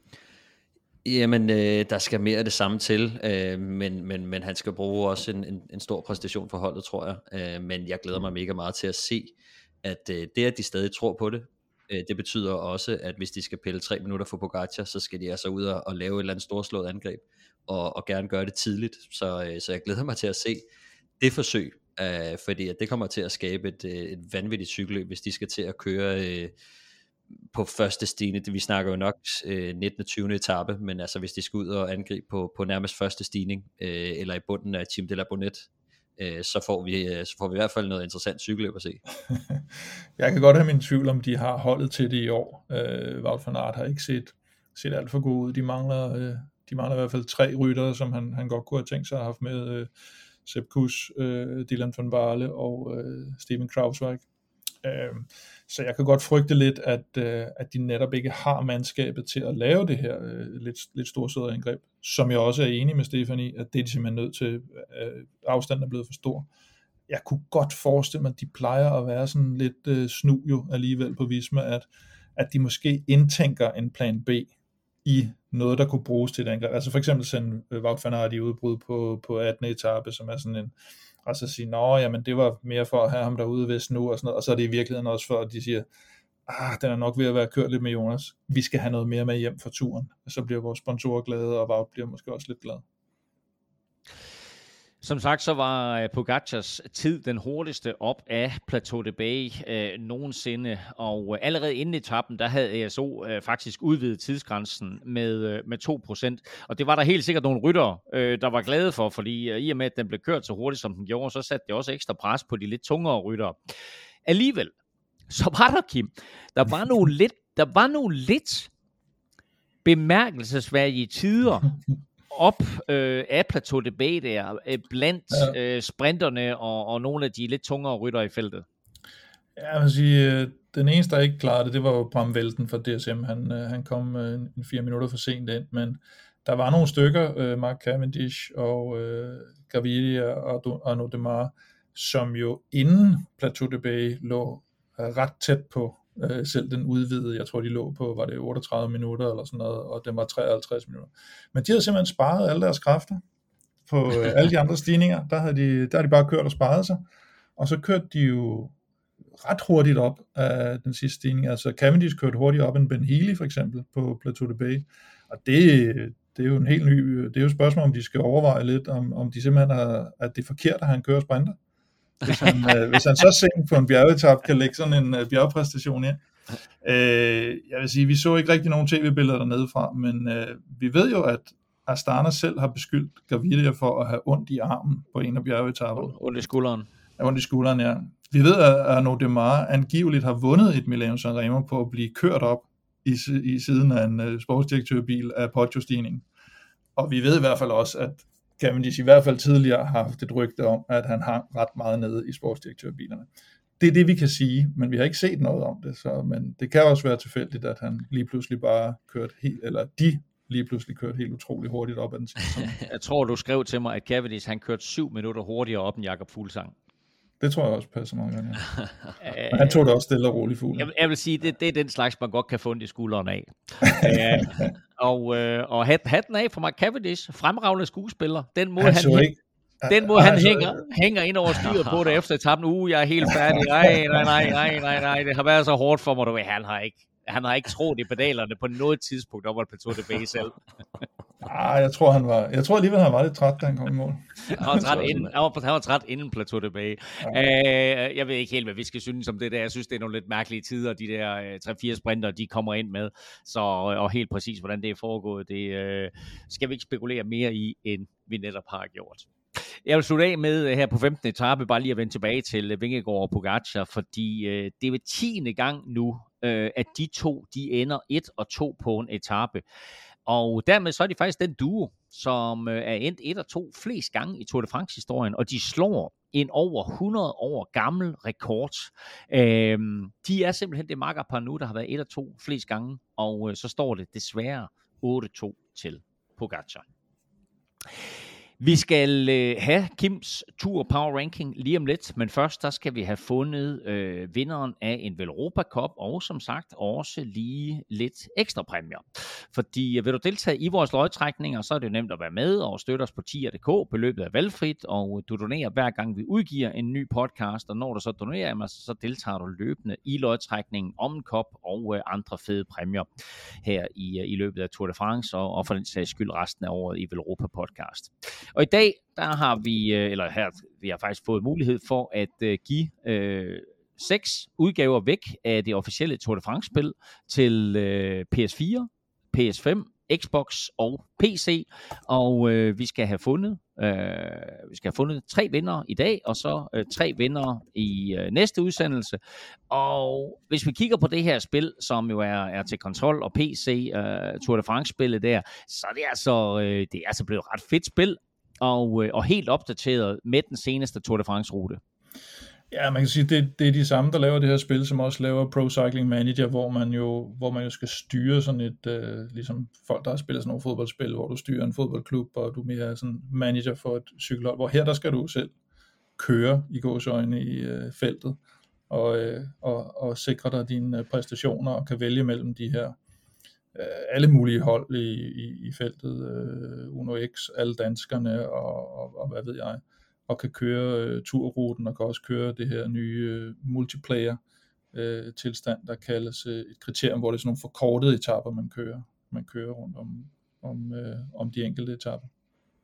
Jamen, der skal mere af det samme til, men han skal bruge også en stor præstation for holdet, tror jeg. Men jeg glæder mig mega meget til at se, at det, at de stadig tror på det, det betyder også, at hvis de skal pille 3 minutter for Pogačar, så skal de altså ud og lave et eller andet storslået angreb, og gerne gøre det tidligt. Så jeg glæder mig til at se det forsøg, fordi at det kommer til at skabe et vanvittigt cykelløb, hvis de skal til at køre på første stigning. Vi snakker jo nok 19. og 20. etape, men altså hvis de skal ud og angribe på nærmest første stigning, eller i bunden af Team de la Bonnet, så får vi i hvert fald noget interessant cykelløb at se. Jeg kan godt have min tvivl om, de har holdet til det i år. Wout van Aert har ikke set alt for god ud. De mangler i hvert fald 3 ryttere, som han godt kunne have tænkt sig at have haft med. Sepp Kuss, Dylan van Baarle og Steven Kruijswijk. Så jeg kan godt frygte lidt, at de netop ikke har mandskabet til at lave det her lidt storsøde angreb, som jeg også er enig med Stefan i, at det er de simpelthen nødt til. Afstanden er blevet for stor. Jeg kunne godt forestille mig, at de plejer at være sådan lidt snu jo alligevel på Visma, at de måske indtænker en plan B i noget, der kunne bruges til et angreb. Altså for eksempel sende Wout van Aert i udbrud på 18. etape, som er sådan en, og så sige, jamen det var mere for at have ham derude vist nu, og sådan noget, og så er det i virkeligheden også for, at de siger, den er nok ved at være kørt lidt med Jonas, vi skal have noget mere med hjem for turen, og så bliver vores sponsorer glade, og Wout bliver måske også lidt glad. Som sagt, så var Pogacars tid den hurtigste op af Plateau de Bay nogensinde, og allerede inden etappen, der havde ASO faktisk udvidet tidsgrænsen med 2%, og det var der helt sikkert nogle ryttere, der var glade for, fordi i og med, at den blev kørt så hurtigt, som den gjorde, så satte det også ekstra pres på de lidt tungere ryttere. Alligevel, så var der, Kim, der var nogle lidt bemærkelsesværdige tider op af Plateau de Bay der, blandt sprinterne og nogle af de lidt tungere ryttere i feltet. Ja, jeg vil sige, den eneste, der ikke klarede det var jo Bram Velten fra DSM. Han kom 4 minutter for sent ind, men der var nogle stykker, Mark Cavendish og Gaviria og Arnaud Démare, som jo inden Plateau de Bay lå ret tæt på selv den udvidede. Jeg tror, de lå på, var det 38 minutter eller sådan noget, og den var 53 minutter. Men de havde simpelthen sparet alle deres kræfter på alle de andre stigninger. Der har de bare kørt og sparet sig, og så kørte de jo ret hurtigt op af den sidste stigning. Altså Cavendish kørte hurtigt op end Ben Healy for eksempel på Plateau de Bay, og det er jo en helt ny, det er jo et spørgsmål, om de skal overveje lidt, om de simpelthen at det er forkert, at han kører sprinter. Hvis han så sent på en bjergetap kan lægge sådan en bjergpræstation ind. Jeg vil sige, vi så ikke rigtig nogen tv-billeder dernede fra, men vi ved jo, at Astana selv har beskyldt Gaviria for at have ondt i armen på en af bjergetapperne. Ondt i skulderen. Ja, ondt i skulderen, ja. Vi ved, at Arnaud Démare angiveligt har vundet et Milano Sanremo på at blive kørt op i siden af en sportsdirektørbil af Poggio-stigningen. Og vi ved i hvert fald også, at Cavendish i hvert fald tidligere har haft et rygte om, at han hang ret meget nede i sportsdirektørbilerne. Det er det, vi kan sige, men vi har ikke set noget om det. Men det kan også være tilfældigt, at han lige pludselig bare kørte helt, eller de lige pludselig kørte helt utroligt hurtigt op ad den sidste. Jeg tror, du skrev til mig, at Cavendish han kørte 7 minutter hurtigere op end Jakob Fuglsang. Det tror jeg også passer mange gange. Ja. Men han tog det også stille og roligt fuld. Jeg vil sige, det er den slags, man godt kan få ondt i skulderen af. Og hatten af for Mark Cavendish, fremragende skuespiller. Den måde, han hænger ind over styret på det efter etappen. Jeg er helt færdig. Nej. Det har været så hårdt for mig. Du ved, han har ikke troet i pedalerne på noget tidspunkt op at Plateau de Bay selv. Jeg tror alligevel, han var lidt træt, da han kom i mål. Han var træt inden Plateau de Bay. Jeg ved ikke helt, hvad vi skal synes om det der. Jeg synes, det er nogle lidt mærkelige tider, de der 3-4 sprinter, de kommer ind med. Og helt præcis, hvordan det er foregået, det skal vi ikke spekulere mere i, end vi netop har gjort. Jeg vil slutte af med her på 15. etape, bare lige at vende tilbage til Vingegaard og Pogacar, fordi det er ved 10. gang nu, at de to, de ender 1 og 2 på en etape. Og dermed så er de faktisk den duo, som er endt 1 og 2 flest gange i Tour de France-historien, og de slår en over 100 år gammel rekord. De er simpelthen det makkerpar nu, der har været 1 og 2 flest gange, og så står det desværre 8-2 til Pogacar. Vi skal have Kims Tour Power Ranking lige om lidt, men først der skal vi have fundet vinderen af en Velropa Cup, og som sagt også lige lidt ekstra præmier. Fordi vil du deltage i vores lodtrækninger, så er det jo nemt at være med og støtte os på tier.dk. Beløbet er valgfrit, og du donerer hver gang vi udgiver en ny podcast, og når du så donerer, så deltager du løbende i lodtrækningen om en kop og andre fede præmier her i løbet af Tour de France, og for den sags skyld resten af året i Velropa Podcast. Og i dag, der har vi har faktisk fået mulighed for at give 6 udgaver væk af det officielle Tour de France-spil til PS4, PS5, Xbox og PC, og vi skal have fundet 3 vindere i dag, og så 3 vindere i næste udsendelse. Og hvis vi kigger på det her spil, som jo er til kontrol og PC, Tour de France-spillet der, så er det er altså blevet et ret fedt spil, og helt opdateret med den seneste Tour de France-rute. Ja, man kan sige, det er de samme, der laver det her spil, som også laver Pro Cycling Manager, hvor man jo skal styre sådan et, ligesom folk, der har spillet sådan nogle fodboldspil, hvor du styrer en fodboldklub, og du mere er sådan manager for et cykelhold, hvor her der skal du selv køre i gåseøjne i feltet, og sikre dig dine præstationer, og kan vælge mellem de her alle mulige hold i feltet, Uno X, alle danskerne, og hvad ved jeg, og kan køre turruten, og kan også køre det her nye multiplayer tilstand, der kaldes et kriterium, hvor det er sådan nogle forkortede etaper, man kører rundt om de enkelte etaper.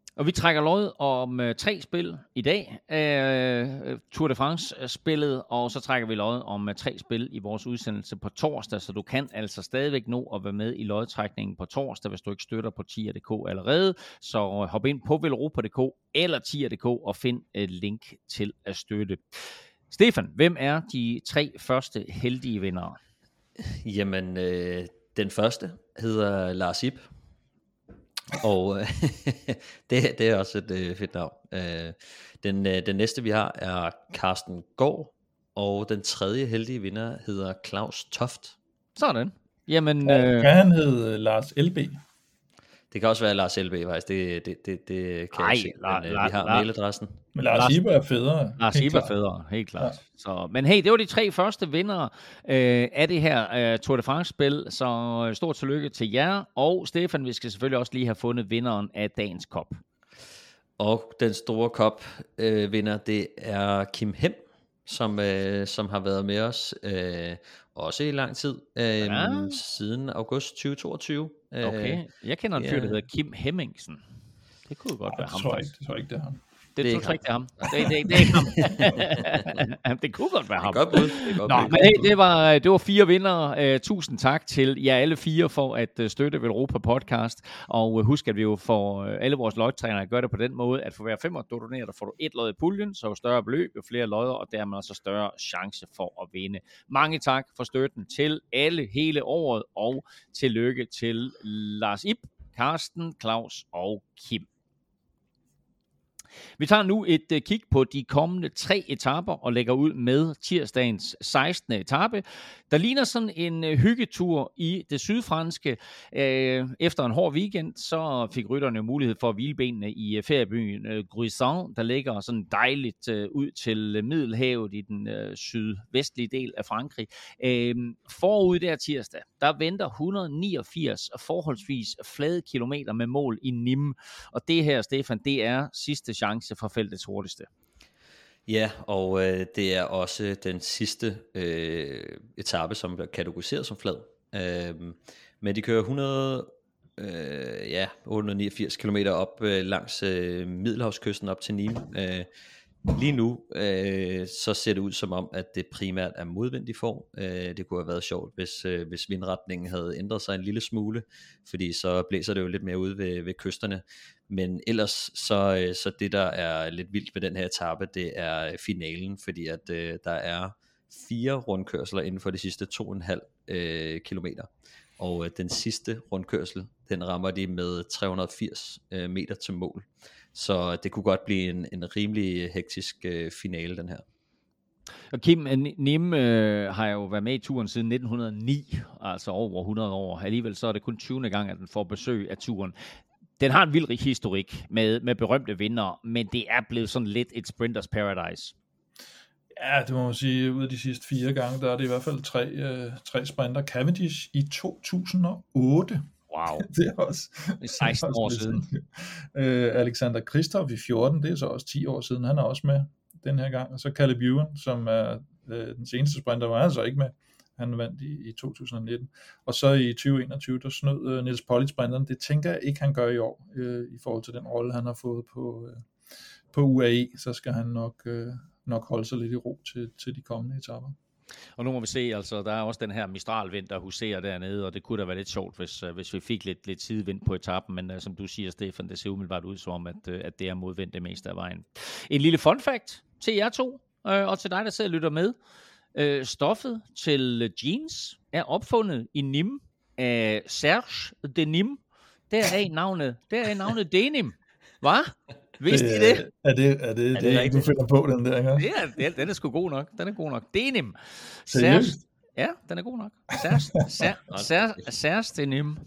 Og vi trækker lod om 3 spil i dag, Tour de France-spillet, og så trækker vi lod om 3 spil i vores udsendelse på torsdag, så du kan altså stadigvæk nå at være med i lodtrækningen på torsdag, hvis du ikke støtter på tier.dk allerede. Så hop ind på velropa.dk eller tier.dk og find et link til at støtte. Stefan, hvem er de 3 første heldige vindere? Jamen, den første hedder Lars Ib. Og det er også et fedt navn. Den næste vi har er Carsten Gård, og den tredje heldige vinder hedder Claus Toft. Sådan. Jamen, kan han hedde Lars LB? Det kan også være Lars LB, faktisk. Det kan jeg se. Men, vi har mailadressen. Men Lars Iber er federe. Lars Iber er federe, helt klart. Ja. Så, men hey, det var de 3 første vindere af det her Tour de France-spil, så stort tillykke til jer. Og Stefan, vi skal selvfølgelig også lige have fundet vinderen af dagens kop. Og den store kop vinder, det er Kim Hem, som har været med os også i lang tid, siden august 2022. Okay, jeg kender en fyr, der hedder Kim Hemmingsen. Det kunne godt være ham. Det tror jeg ikke, det er ham. Det tror ikke, det er ham. Det er ikke ham. Det kunne godt være ham. Godt bud. Nå, men hey, det var 4 vindere. Tusind tak til jer alle 4 for at støtte Velropa Podcast. Og husk, at vi jo for alle vores lodtrænere gør det på den måde, at for hver 5 du donerer, der får du 1 lod i puljen, så jo større beløb, jo flere lodder, og dermed også større chance for at vinde. Mange tak for støtten til alle hele året, og tillykke til Lars Ib, Carsten, Claus og Kim. Vi tager nu et kig på de kommende 3 etaper og lægger ud med tirsdagens 16. etape. Der ligner sådan en hyggetur i det sydfranske. Efter en hård weekend, så fik rytterne mulighed for at hvile benene i feriebyen Gruissan, der ligger sådan dejligt ud til Middelhavet i den sydvestlige del af Frankrig. Forud der tirsdag, der venter 189 forholdsvis flade kilometer med mål i Nîmes. Og det her, Stefan, det er sidste chance for feltets hurtigste. Ja, og det er også den sidste etape, som bliver kategoriseret som flad. Men de kører 889 km op langs Middelhavskysten op til Nîmes. Lige nu så ser det ud som om, at det primært er modvind, de får. Det kunne have været sjovt, hvis vindretningen havde ændret sig en lille smule, fordi så blæser det jo lidt mere ude ved kysterne. Men ellers så det, der er lidt vildt ved den her etape, det er finalen, fordi at der er 4 rundkørsler inden for de sidste 2,5 kilometer. Og den sidste rundkørsel, den rammer de med 380 meter til mål. Så det kunne godt blive en rimelig hektisk finale, den her. Og Kim, Nîmes har jo været med i turen siden 1909, altså over 100 år. Alligevel så er det kun 20. gang, at den får besøg af turen. Den har en vild historik med berømte vindere, men det er blevet sådan lidt et sprinters paradise. Ja, det må man sige. Ud af de sidste 4 gange, der er det i hvert fald 3 sprinter. Cavendish i 2008. Wow. Det er også 16 år siden. Alexander Kristoff i 14, det er så også 10 år siden. Han er også med den her gang. Og så Caleb Ewan, som er den seneste sprinter, var altså ikke med. Han vandt i 2019. Og så i 2021, der snød Niels Pollitt sprinteren. Det tænker jeg ikke, han gør i år, i forhold til den rolle, han har fået på UAE. Så skal han nok holde sig lidt i ro til de kommende etaper. Og nu må vi se, altså der er også den her Mistral-vind, der huserer dernede, og det kunne da være lidt sjovt, hvis vi fik lidt sidevind på etappen, men som du siger, Stefan, det ser umiddelbart ud som om, at det er modvind det meste af vejen. En lille fun fact til jer to, og til dig, der sidder og lytter med. Stoffet til jeans er opfundet i Nîmes af Serge de Nîmes. Der er navnet Denim. Hvad? Vidste I det? Er det ikke, du finder på den der, ikke? Ja, den er sgu god nok. Den er god nok. Denim. Seriøst? Ja, den er god nok. Serge de Nîmes.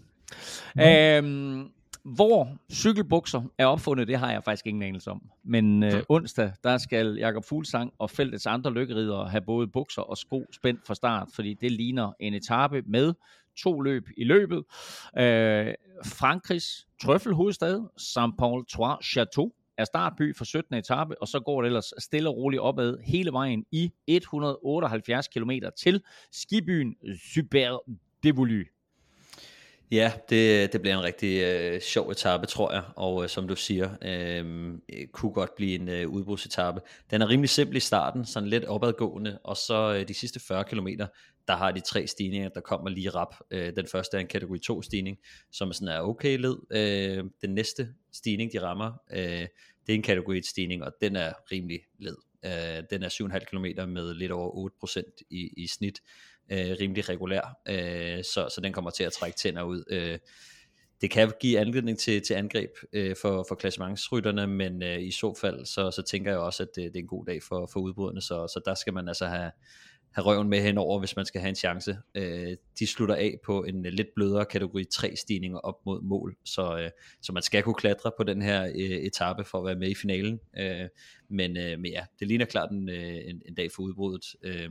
Hvor cykelbukser er opfundet, det har jeg faktisk ingen anelse om. Men onsdag, der skal Jakob Fuglsang og feltets andre lykkeridere have både bukser og sko spændt fra start, fordi det ligner en etape med 2 løb i løbet. Frankrigs trøffelhovedstad, Saint-Paul-Trois-Château, er startby for 17. etape, og så går det ellers stille og roligt opad hele vejen i 178 km til skibyen Super Dévolu. Ja, det bliver en rigtig sjov etape, tror jeg, og som du siger, kunne godt blive en udbrudsetape. Den er rimelig simpel i starten, sådan lidt opadgående, og så de sidste 40 kilometer, der har de 3 stigninger, der kommer lige rap. Den første er en kategori 2 stigning, som sådan er okay led. Den næste stigning, de rammer, det er en kategori 1 stigning, og den er rimelig led. Den er 7,5 kilometer med lidt over 8% i snit. Rimelig regulær, så den kommer til at trække tænder ud. Det kan give anledning til angreb for klassementsrytterne, men i så fald så tænker jeg også, at det er en god dag for udbryderne, så der skal man altså have røven med henover, hvis man skal have en chance. De slutter af på en lidt blødere kategori 3 stigninger op mod mål, så man skal kunne klatre på den her etape for at være med i finalen. Men ja, det ligner klart en dag for udbruddet.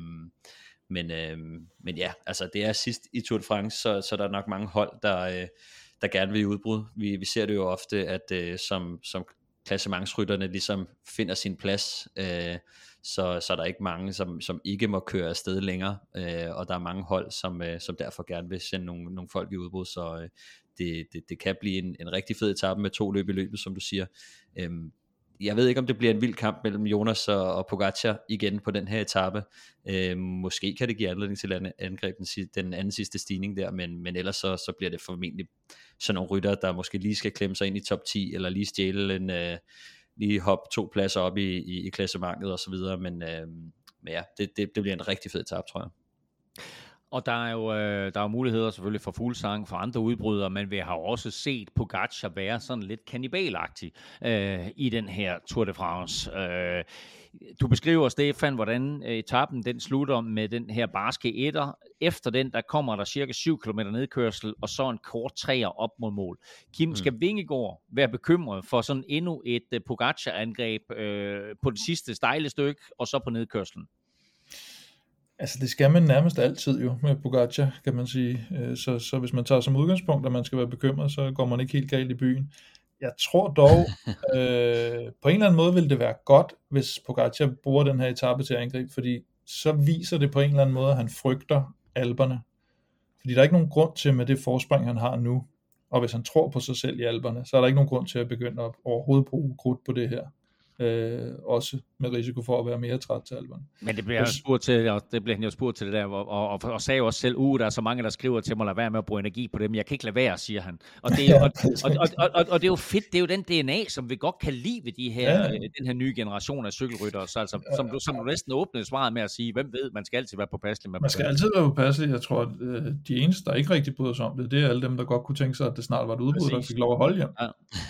Men ja, altså det er sidst i Tour de France, så der er nok mange hold, der gerne vil i udbrud. Vi ser det jo ofte, at som klassementsrytterne ligesom finder sin plads, så er der ikke mange, som ikke må køre afsted længere, og der er mange hold, som derfor gerne vil sende nogle folk i udbrud, så det kan blive en rigtig fed etape med 2 løb i løbet, som du siger. Jeg ved ikke, om det bliver en vild kamp mellem Jonas og Pogačar igen på den her etape. Måske kan det give anledning til at angribe den anden sidste stigning der, men ellers så bliver det formentlig sådan nogle rytter, der måske lige skal klemme sig ind i top 10, eller lige stjæle lige hoppe 2 pladser op i klassementet og så videre, men ja, det bliver en rigtig fed etape, tror jeg. Og der er jo muligheder selvfølgelig for Fuglsang, for andre udbrydere, men vi har også set Pogačar være sådan lidt kannibalagtig i den her Tour de France. Du beskriver, Stefan, hvordan etappen den slutter med den her barske etter. Efter den, der kommer der cirka 7 km nedkørsel, og så en kort 3'er op mod mål. Kim, skal Vingegaard være bekymret for sådan endnu et Pogačar-angreb på det sidste stejle stykke, og så på nedkørslen? Altså det skal man nærmest altid jo med Pogačar, kan man sige. Så hvis man tager som udgangspunkt, at man skal være bekymret, så går man ikke helt galt i byen. Jeg tror dog, på en eller anden måde vil det være godt, hvis Pogačar bruger den her etape til at angribe, fordi så viser det på en eller anden måde, at han frygter Alperne. Fordi der er ikke nogen grund til med det forspring, han har nu, og hvis han tror på sig selv i Alperne, så er der ikke nogen grund til at begynde at overhovedet bruge krudt på det her. Også med risiko for at være mere træt til Alperne. Men det bliver spurgt til, og det bliver han jo spurgt til det der, og sagde jo også selv, der er så mange, der skriver til mig, lad være med at bruge energi på dem, jeg kan ikke lade være, siger han. Og det er jo, og det er jo fedt, det er jo den DNA, som vi godt kan lide ved den her nye generation af cykelryttere, så altså, som du næsten åbnede svaret med at sige, hvem ved, man skal altid være påpasselig med. Man skal altid være påpasselig. Jeg tror, at de eneste, der ikke rigtig bryder sig om det er alle dem, der godt kunne tænke sig, at det snart var et udbrud, der fik lov at holde hjem. Ja.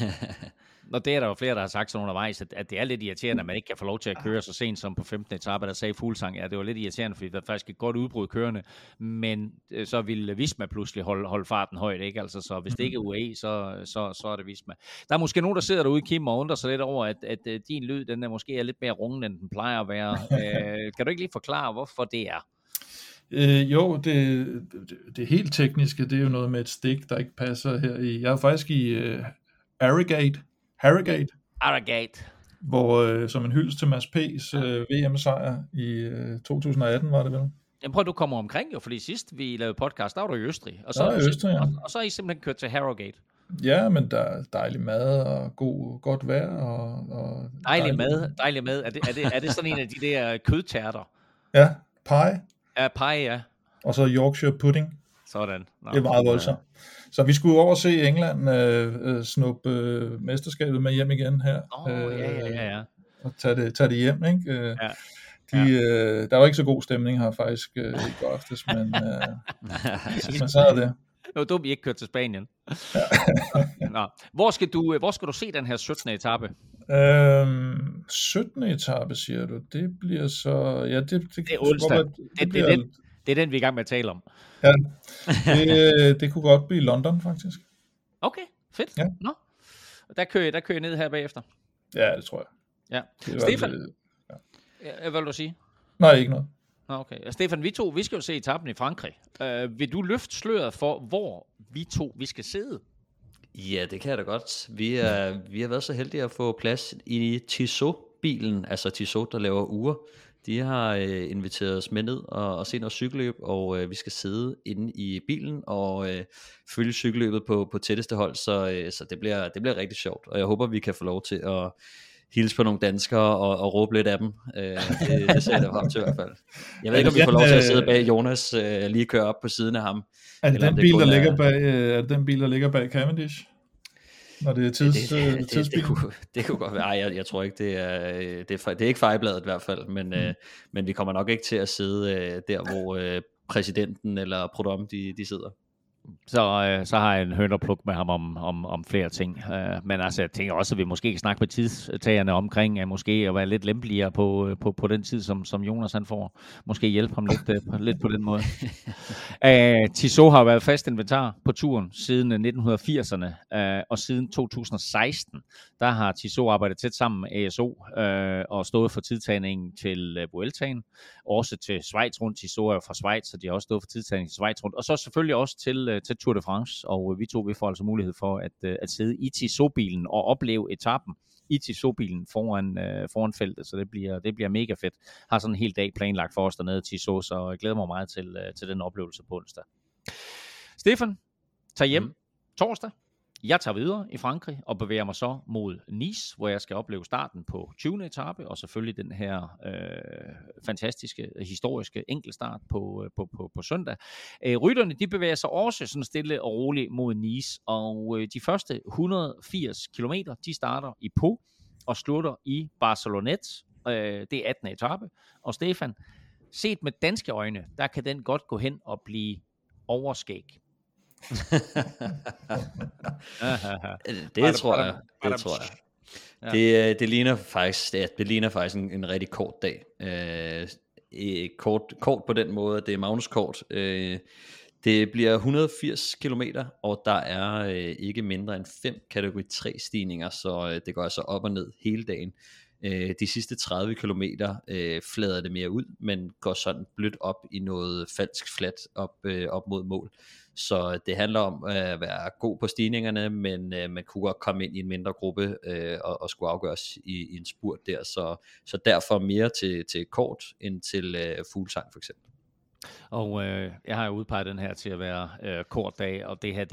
Og det er der jo flere, der har sagt sådan undervejs, at det er lidt irriterende, at man ikke kan få lov til at køre så sent som på 15. etape, der sagde Fuglsang, ja, det var lidt irriterende, fordi der er faktisk et godt udbrud kørende, men så ville Visma pludselig holde farten højt, ikke? Altså, så hvis det ikke er UAE, så er det Visma. Der er måske nogen, der sidder derude, Kim, og undrer sig lidt over, at din lyd, den er måske lidt mere rungen, end den plejer at være. Kan du ikke lige forklare, hvorfor det er? Jo, det helt tekniske, det er jo noget med et stik, der ikke passer her i. Jeg er faktisk i Harrogate, hvor som en hyldest til Mads P's VM-sejr i 2018, var det vel? Jamen prøv, du kommer omkring jo, fordi sidst vi lavede podcast, der var du i Østrig, og så er I simpelthen kørt til Harrogate. Ja, men der er dejlig mad og godt vejr. Og dejlig mad. Er det sådan en af de der kødtærter? Ja, pie. Ja, pie, ja. Og så Yorkshire pudding. Sådan. Det er meget voldsomt. Så vi skulle over se England snuppe mesterskabet med hjem igen her. Ja. Og tage det hjem, ikke? Der var ikke så god stemning her faktisk i går aftes, men så er det. Det var dumt, I ikke kørte til Spanien. Nå. Hvor skal du se den her 17. etape? 17. etape, siger du. Det bliver så... Ja, det er onsdag. Det er den, vi er i gang med at tale om. Ja, det kunne godt blive London, faktisk. Okay, fedt. Ja. Nå. Der kører jeg ned her bagefter. Ja, det tror jeg. Ja. Stefan, hvad vil du sige? Nej, ikke noget. Okay. Stefan, vi skal jo se etappen i Frankrig. Vil du løfte sløret for, hvor vi skal sidde? Ja, det kan jeg da godt. Vi har været så heldige at få plads i Tissot Tissot-bilen, altså Tissot, der laver ure, de har inviteret os med ned og se noget cykelløb, og vi skal sidde inde i bilen og følge cykelløbet på tætteste hold, så det bliver rigtig sjovt, og jeg håber, vi kan få lov til at hilse på nogle danskere og råbe lidt af dem. Det ser jeg frem til i hvert fald. Jeg ved ikke, om vi får lov til at sidde bag Jonas, lige køre op på siden af ham. Er det den bil, der ligger bag Cavendish? Når det er tidsbilen? Det kunne godt være. Ej, jeg tror ikke, det er ikke fejlbladet i hvert fald, men vi kommer nok ikke til at sidde der, hvor præsidenten eller Prudhomme, de sidder. Så har jeg en hønderpluk med ham om flere ting. Men altså, jeg tænker også, at vi måske kan snakke med tidstagerne omkring, at måske at være lidt lempeligere på den tid, som Jonas han får. Måske hjælpe ham lidt på den måde. Tissot har været fast inventar på turen siden 1980'erne, og siden 2016, der har Tissot arbejdet tæt sammen med ASO og stået for tidtagningen til Vueltaen, også til Schweiz rundt. Tissot er jo fra Schweiz, så de har også stået for tidtagningen til Schweiz rundt, og så selvfølgelig også til Tour de France, og vi får altså mulighed for at sidde i Tissot-bilen og opleve etappen i Tissot-bilen foran feltet, så det bliver mega fedt. Har sådan en hel dag planlagt for os dernede i Tissot, så jeg glæder mig meget til den oplevelse på onsdag. Stefan, tag hjem torsdag. Jeg tager videre i Frankrig og bevæger mig så mod Nice, hvor jeg skal opleve starten på 20. etape, og selvfølgelig den her fantastiske, historiske enkeltstart på søndag. Rytterne, de bevæger sig også sådan stille og roligt mod Nice, og de første 180 kilometer, de starter i Pau og slutter i Barcelonnette. Det er 18. etape, og Stefan, set med danske øjne, der kan den godt gå hen og blive overskæg. Det tror jeg. Ja. Det ligner faktisk en rigtig kort dag. Kort på den måde, det er Magnus kort. Det bliver 180 kilometer, og der er ikke mindre end 5 kategori 3 stigninger, så det går altså op og ned hele dagen. De sidste 30 kilometer flader det mere ud, men går sådan blødt op i noget falsk flat op mod mål. Så det handler om at være god på stigningerne, men man kunne godt komme ind i en mindre gruppe og skulle afgøres i en spurt der. Så derfor mere til kort end til fuglsang for eksempel. Og jeg har jo udpeget den her til at være kort dag, og det her,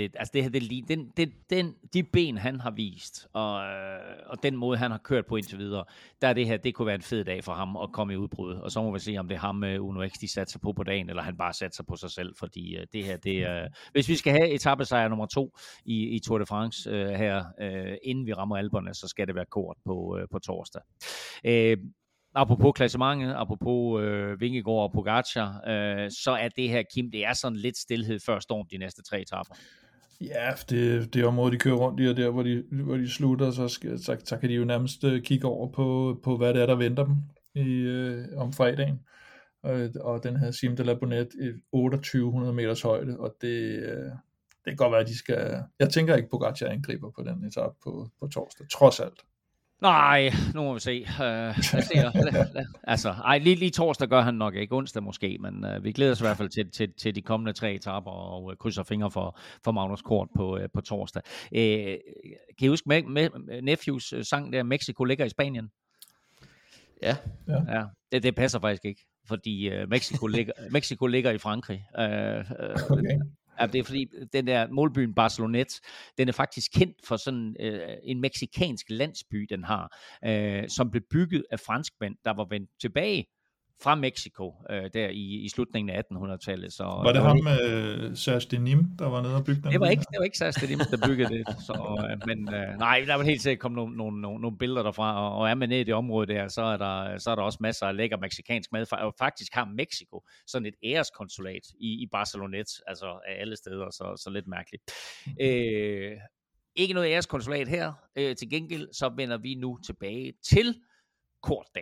de ben han har vist, og den måde han har kørt på indtil videre, det kunne være en fed dag for ham at komme i udbrud, og så må vi se, om det er ham Uno X, de satser på dagen, eller han bare satser på sig selv, fordi det her, hvis vi skal have etapesejr nummer 2 i Tour de France her, inden vi rammer Alperne, så skal det være kort på torsdag. Apropos klassementet, apropos Vingegaard og Pogacar, så er det her, Kim, det er sådan lidt stilhed før storm de næste 3 etaper. Ja, det område, de kører rundt i, og der, hvor de slutter, så kan de jo nærmest kigge over på hvad det er, der venter dem om fredagen. Og den her Cime de la Bonette, 2800 meters højde, og det kan godt være, at de skal... Jeg tænker ikke, Pogacar angriber på den etape på torsdag, trods alt. Nej, nu må vi se. Lige torsdag gør han nok ikke, onsdag måske, men vi glæder os i hvert fald til de kommende 3 etaper og krydser fingre for Magnus Kort på torsdag. Kan I huske Nephews sang der, Mexico ligger i Spanien? Ja. Det passer faktisk ikke, fordi Mexico ligger i Frankrig. Okay. Ja, det er fordi, den der målbyen Barcelonnette, den er faktisk kendt for sådan en mexikansk landsby, den har, som blev bygget af franskmænd, der var vendt tilbage fra Mexico, der i slutningen af 1800-tallet. Så var det ham med Serge Denim, der var nede og bygge den? Det var ikke Serge Denim, der byggede det. Men nej, der var helt sikkert kommet nogle billeder derfra, og er man nede i det område der, så er der også masser af lækker mexikansk mad. Og faktisk har Mexico sådan et æreskonsulat i Barcelonnette, altså af alle steder, så lidt mærkeligt. Ikke noget æreskonsulat her. Til gengæld så vender vi nu tilbage til kortdag.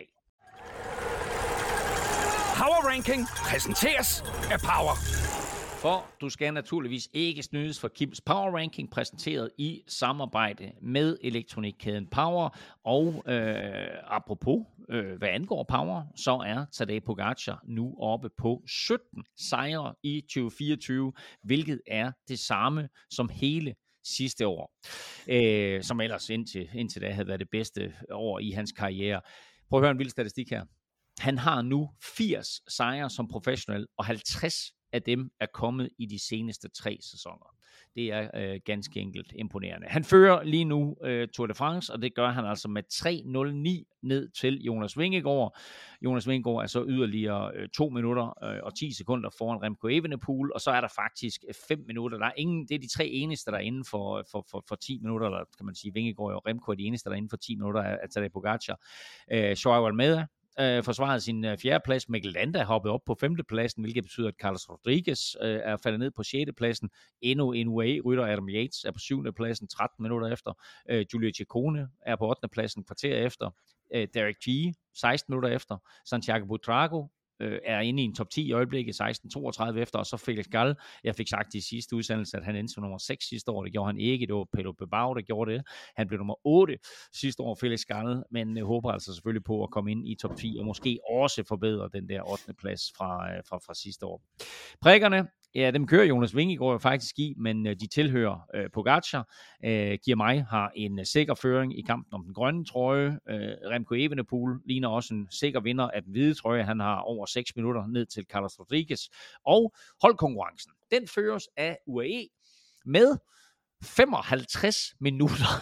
Power Ranking præsenteres af Power. For du skal naturligvis ikke snydes for Kims Power Ranking, præsenteret i samarbejde med elektronikkæden Power. Og apropos, hvad angår Power, så er Tadej Pogacar nu oppe på 17 sejre i 2024, hvilket er det samme som hele sidste år, som ellers indtil da havde været det bedste år i hans karriere. Prøv at høre en vild statistik her. Han har nu 80 sejre som professionel, og 50 af dem er kommet i de seneste 3 sæsoner. Det er ganske enkelt imponerende. Han fører lige nu Tour de France, og det gør han altså med 3:09 ned til Jonas Vingegaard. Jonas Vingegaard er så yderligere 2 minutter og 10 sekunder foran Remco Evenepoel, og så er der faktisk 5 minutter. Der er ingen, det er de 3 eneste, der er inden for 10 minutter, eller kan man sige, Vingegaard og Remco er de eneste, der er inden for 10 minutter af Tadej Pogacar. Joao Almeida forsvarede sin 4. plads. Mikkel Landa hoppede op på 5. pladsen, hvilket betyder, at Carlos Rodriguez er faldet ned på 6. pladsen. Endnu en UAE-rytter, Adam Yates, er på 7. pladsen 13 minutter efter. Giulio Ciccone er på 8. pladsen kvarter efter. Derek G 16 minutter efter. Santiago Buitrago er inde i en top 10 i øjeblikket, 16:32 efter, og så Felix Gall. Jeg fik sagt i sidste udsendelse, at han endte som nummer 6 sidste år. Det gjorde han ikke. Det var Pello Bilbao, der gjorde det. Han blev nummer 8 sidste år, Felix Gall, men håber altså selvfølgelig på at komme ind i top 10, og måske også forbedre den der 8. plads fra sidste år. Prikkerne, ja, dem kører Jonas Vingegaard jo faktisk i, men de tilhører Pogacar. Girmay har en sikker føring i kampen om den grønne trøje. Remco Evenepoel ligner også en sikker vinder af den hvide trøje. Han har over 6 minutter ned til Carlos Rodriguez. Og holdkonkurrencen, den føres af UAE med 55 minutter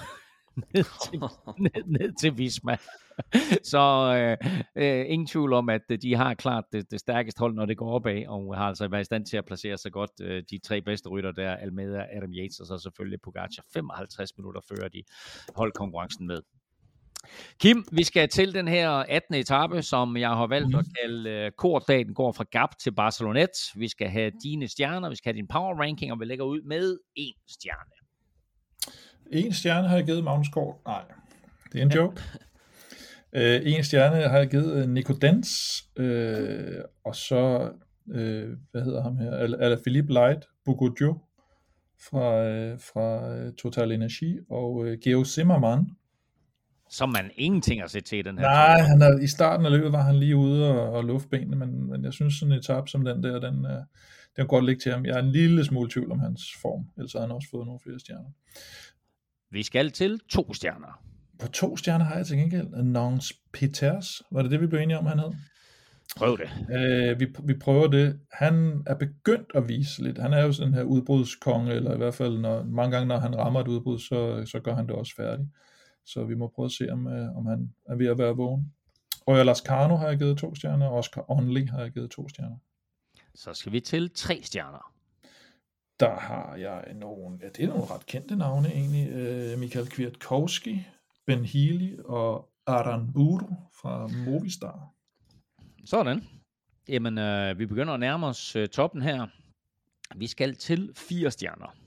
ned til Visma. Så ingen tvivl om, at de har klart det stærkeste hold, når det går opad, og har altså været i stand til at placere sig godt. De 3 bedste rytter der, Almeida, Adam Yates og så selvfølgelig Pogacar. 55 minutter fører de holdkonkurrencen med. Kim, vi skal til den her 18. etape, som jeg har valgt at kalde Korddagen går fra Gap til Barcelonet. Vi skal have dine stjerner, vi skal have din power ranking, og vi lægger ud med 1 stjerne. 1 stjerne har jeg givet Magnus Kort. Nej, det er en joke. 1 stjerne har jeg givet Nico Dens, og så, hvad hedder ham her, Alaphilippe Light Bogojo fra Total Energy, og Geo Zimmermann. Som man ingenting har set til den her. Nej, i starten af løbet var han lige ude og lufte benene, men jeg synes sådan en etape som den der, den kan godt ligge til ham. Jeg er en lille smule tvivl om hans form, ellers har han også fået nogle flere stjerner. Vi skal til 2 stjerner. På 2 stjerner har jeg til gengæld Nance Peters. Var det, vi blev enige om, han hed? Prøv det. Vi prøver det. Han er begyndt at vise lidt. Han er jo sådan her udbrudskonge, eller i hvert fald mange gange, når han rammer et udbrud, så gør han det også færdigt. Så vi må prøve at se, om han er ved at være vågen. Og Lascano har jeg givet 2 stjerner, og Oscar Onley har jeg givet 2 stjerner. Så skal vi til 3 stjerner. Der har jeg nogle, det er nogle ret kendte navne egentlig. Michael Kwiatkowski, Ben Healy og Aranburu fra Movistar. Sådan. Jamen, vi begynder at nærme os toppen her. Vi skal til 4 stjerner.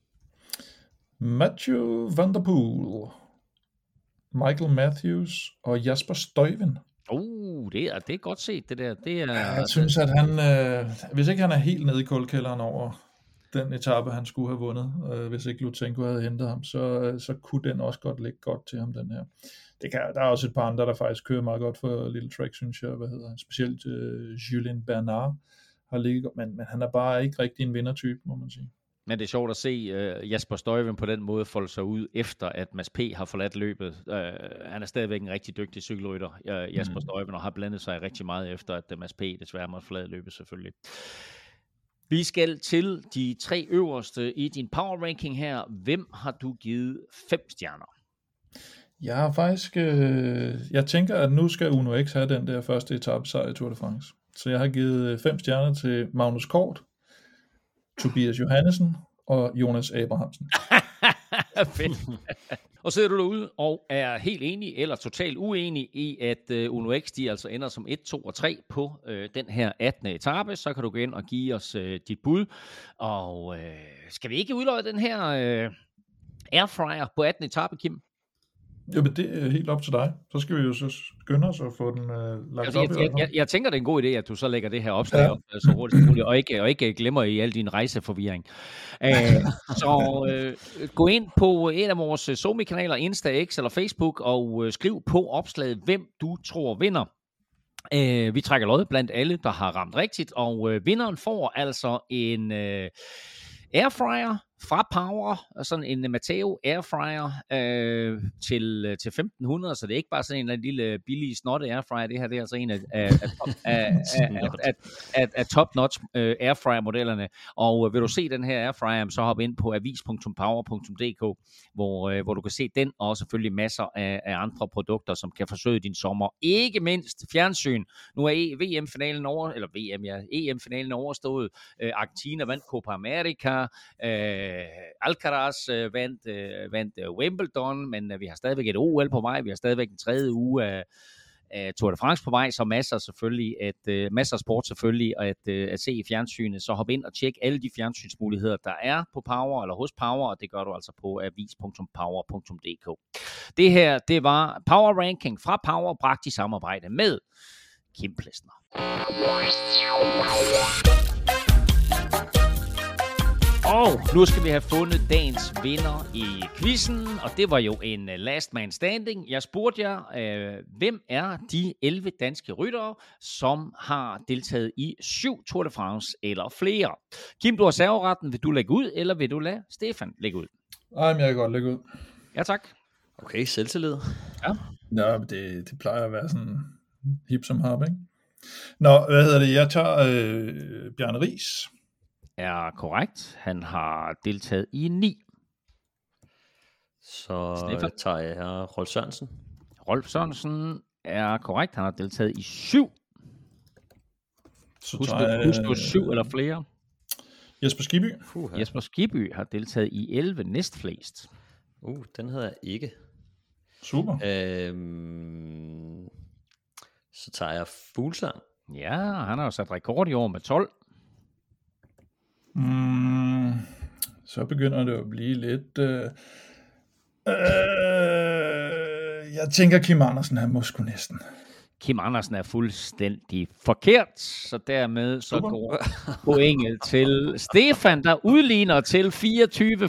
Mathieu van der Poel, Michael Matthews og Jasper Stuyven. Det er godt set, det der. Det er, jeg synes, at han, hvis ikke han er helt nede i kuldkælderen over den etape, han skulle have vundet, hvis ikke Lutsenko havde hentet ham, så kunne den også godt ligge godt til ham, den her. Der er også et par andre, der faktisk kører meget godt for Little Trek, synes jeg. Specielt Julien Bernard har ligget godt, men han er bare ikke rigtig en vindertype, må man sige. Men det er sjovt at se Jasper Stuyven på den måde folde sig ud, efter at Mads P. har forladt løbet. Han er stadigvæk en rigtig dygtig cykelrytter, Jasper Stuyven, og har blandet sig rigtig meget efter, at Mads P. desværre måtte forlade løbet selvfølgelig. Vi skal til de 3 øverste i din power ranking her. Hvem har du givet 5 stjerner? Jeg har faktisk, jeg tænker, at nu skal Uno X have den der første etape sejr i Tour de France. Så jeg har givet 5 stjerner til Magnus Kort, Tobias Johannesen og Jonas Abrahamsen. Fedt. Og sidder du derude og er helt enig eller totalt uenig i, at Uno X de altså ender som 1, 2 og 3 på den her 18. etape, så kan du gå ind og give os dit bud. Og skal vi ikke udløje den her airfryer på 18. etape, Kim? Jo, men det er helt op til dig. Så skal vi jo så skynde os og få den lagt op. Jeg tænker, det er en god idé, at du så lægger det her opslag op så hurtigt som muligt, og ikke glemmer i al din rejseforvirring. Så gå ind på en af vores SoMe-kanaler, Insta, X eller Facebook, og skriv på opslaget, hvem du tror vinder. Vi trækker lod blandt alle, der har ramt rigtigt, og vinderen får altså en airfryer fra Power, sådan en Mateo Airfryer til 1.500, så det er ikke bare sådan en lille billig snotte Airfryer, det her det er altså en af top-notch Airfryer-modellerne, og vil du se den her Airfryer, så hop ind på avis.power.dk, hvor du kan se den, og selvfølgelig masser af andre produkter, som kan forsøge din sommer. Ikke mindst fjernsyn. Nu er EM-finalen overstået. Argentina vandt Copa America. Alcaraz vandt Wimbledon, men vi har stadigvæk et OL på vej. Vi har stadigvæk en tredje uge af Tour de France på vej, så masser af sport selvfølgelig at se i fjernsynet. Så hop ind og tjek alle de fjernsynsmuligheder, der er på Power eller hos Power, og det gør du altså på avis.power.dk. Det her, det var Power Ranking fra Power, bragt i samarbejde med Kim Plesner. Og nu skal vi have fundet dagens vinder i quizzen, og det var jo en last man standing. Jeg spurgte jer, hvem er de 11 danske ryttere, som har deltaget i 7 Tour de France eller flere? Kim, du har serveretten. Vil du lægge ud, eller vil du lade Stefan lægge ud? Nej, men jeg kan godt lægge ud. Ja, tak. Okay, selvtillid. Ja, men det plejer at være sådan hip som hap, ikke? Nå, jeg tager Bjarne Riis. Er korrekt. Han har deltaget i 9. Så Stefan? tager jeg her Rolf Sørensen. Rolf Sørensen er korrekt. Han har deltaget i 7. Så Husk du 7 eller flere. Jesper Skibby. Jesper Skibby har deltaget i 11, næstflest. Den hedder jeg ikke. Super. Så tager jeg Fuglsang. Ja, han har jo sat rekord i år med 12. Så begynder det at blive lidt... jeg tænker Kim Andersen, han må sgu næsten. Kim Andersen er fuldstændig forkert, så dermed så går pointet til Stefan, der udligner til 24.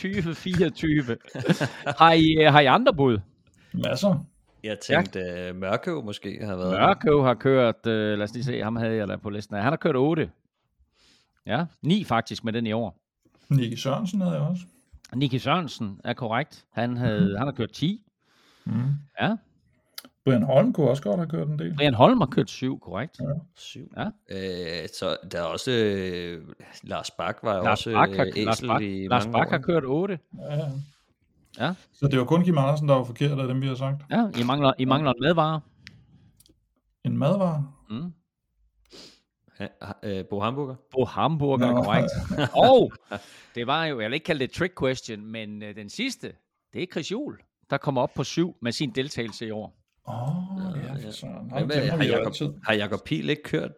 Har I andre bud? Masser. Jeg tænkte Mørkøv måske har været. Mørkøv har kørt, lad os lige se, ham havde jeg der på listen. Han har kørt 8. Ja, 9 faktisk med den i år. Nicky Sørensen havde jeg også. Nicky Sørensen er korrekt. Han har kørt 10. Ja. Brian Holm kunne også godt have kørt en del. Brian Holm har kørt 7, korrekt. Ja. 7. Ja. Så der er også Lars Bak var Lars også æsel i Lars mange Bak år. har kørt 8. Ja. Så det var kun Kim Andersen, der var forkert af dem, vi har sagt. Ja, I mangler en madvare. En madvare? Bo Hamburger. Bo Hamburger er korrekt. Og det var jo, jeg vil ikke kalde det et trick question, men den sidste, det er Chris Juhl, der kommer op på 7 med sin deltagelse i år. Har Jakob Pihl ikke kørt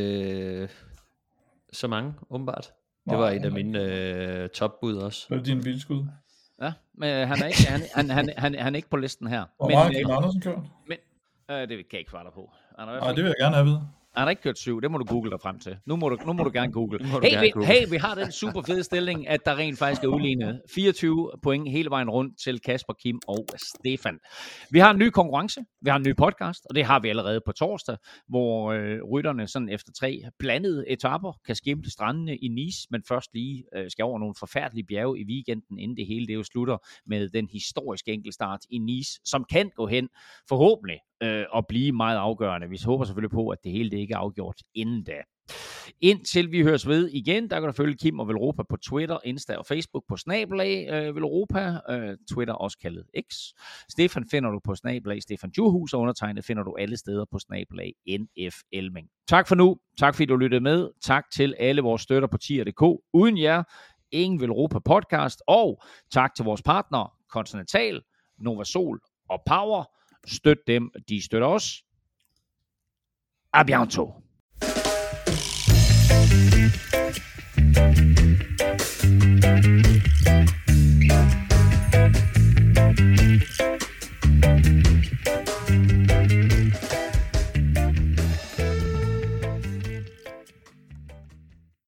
så mange, åbenbart? Det var et af mine topbud også. Var det din vildskud? Ja, men han er ikke, han er ikke på listen her. Hvor meget har Kim Andersen kørt? Men det kan jeg ikke svare dig på. Nej, det vil jeg gerne have at vide. Han har ikke kørt 7, det må du google dig frem til. Nu må du gerne google. Vi har den super fede stilling, at der rent faktisk er udlignet 24 point hele vejen rundt til Kasper, Kim og Stefan. Vi har en ny konkurrence, vi har en ny podcast, og det har vi allerede på torsdag, hvor rytterne sådan efter 3 blandede etaper kan skimte strandene i Nice, men først lige skal over nogle forfærdelige bjerge i weekenden, inden det hele det jo slutter med den historiske enkeltstart i Nice, som kan gå hen forhåbentlig og blive meget afgørende. Vi håber selvfølgelig på, at det hele det ikke er afgjort inden da. Indtil vi høres ved igen, der kan du følge Kim og Velropa på Twitter, Insta og Facebook på @Velropa, Twitter også kaldet X. Stefan finder du på @Stefan Djurhus, og undertegnet finder du alle steder på @NF Elming. Tak for nu. Tak fordi du lyttede med. Tak til alle vores støtter på tier.dk. Uden jer, ingen Velropa podcast. Og tak til vores partnere, Continental, Novasol og Power. Støt dem, de støtter os. A bientôt.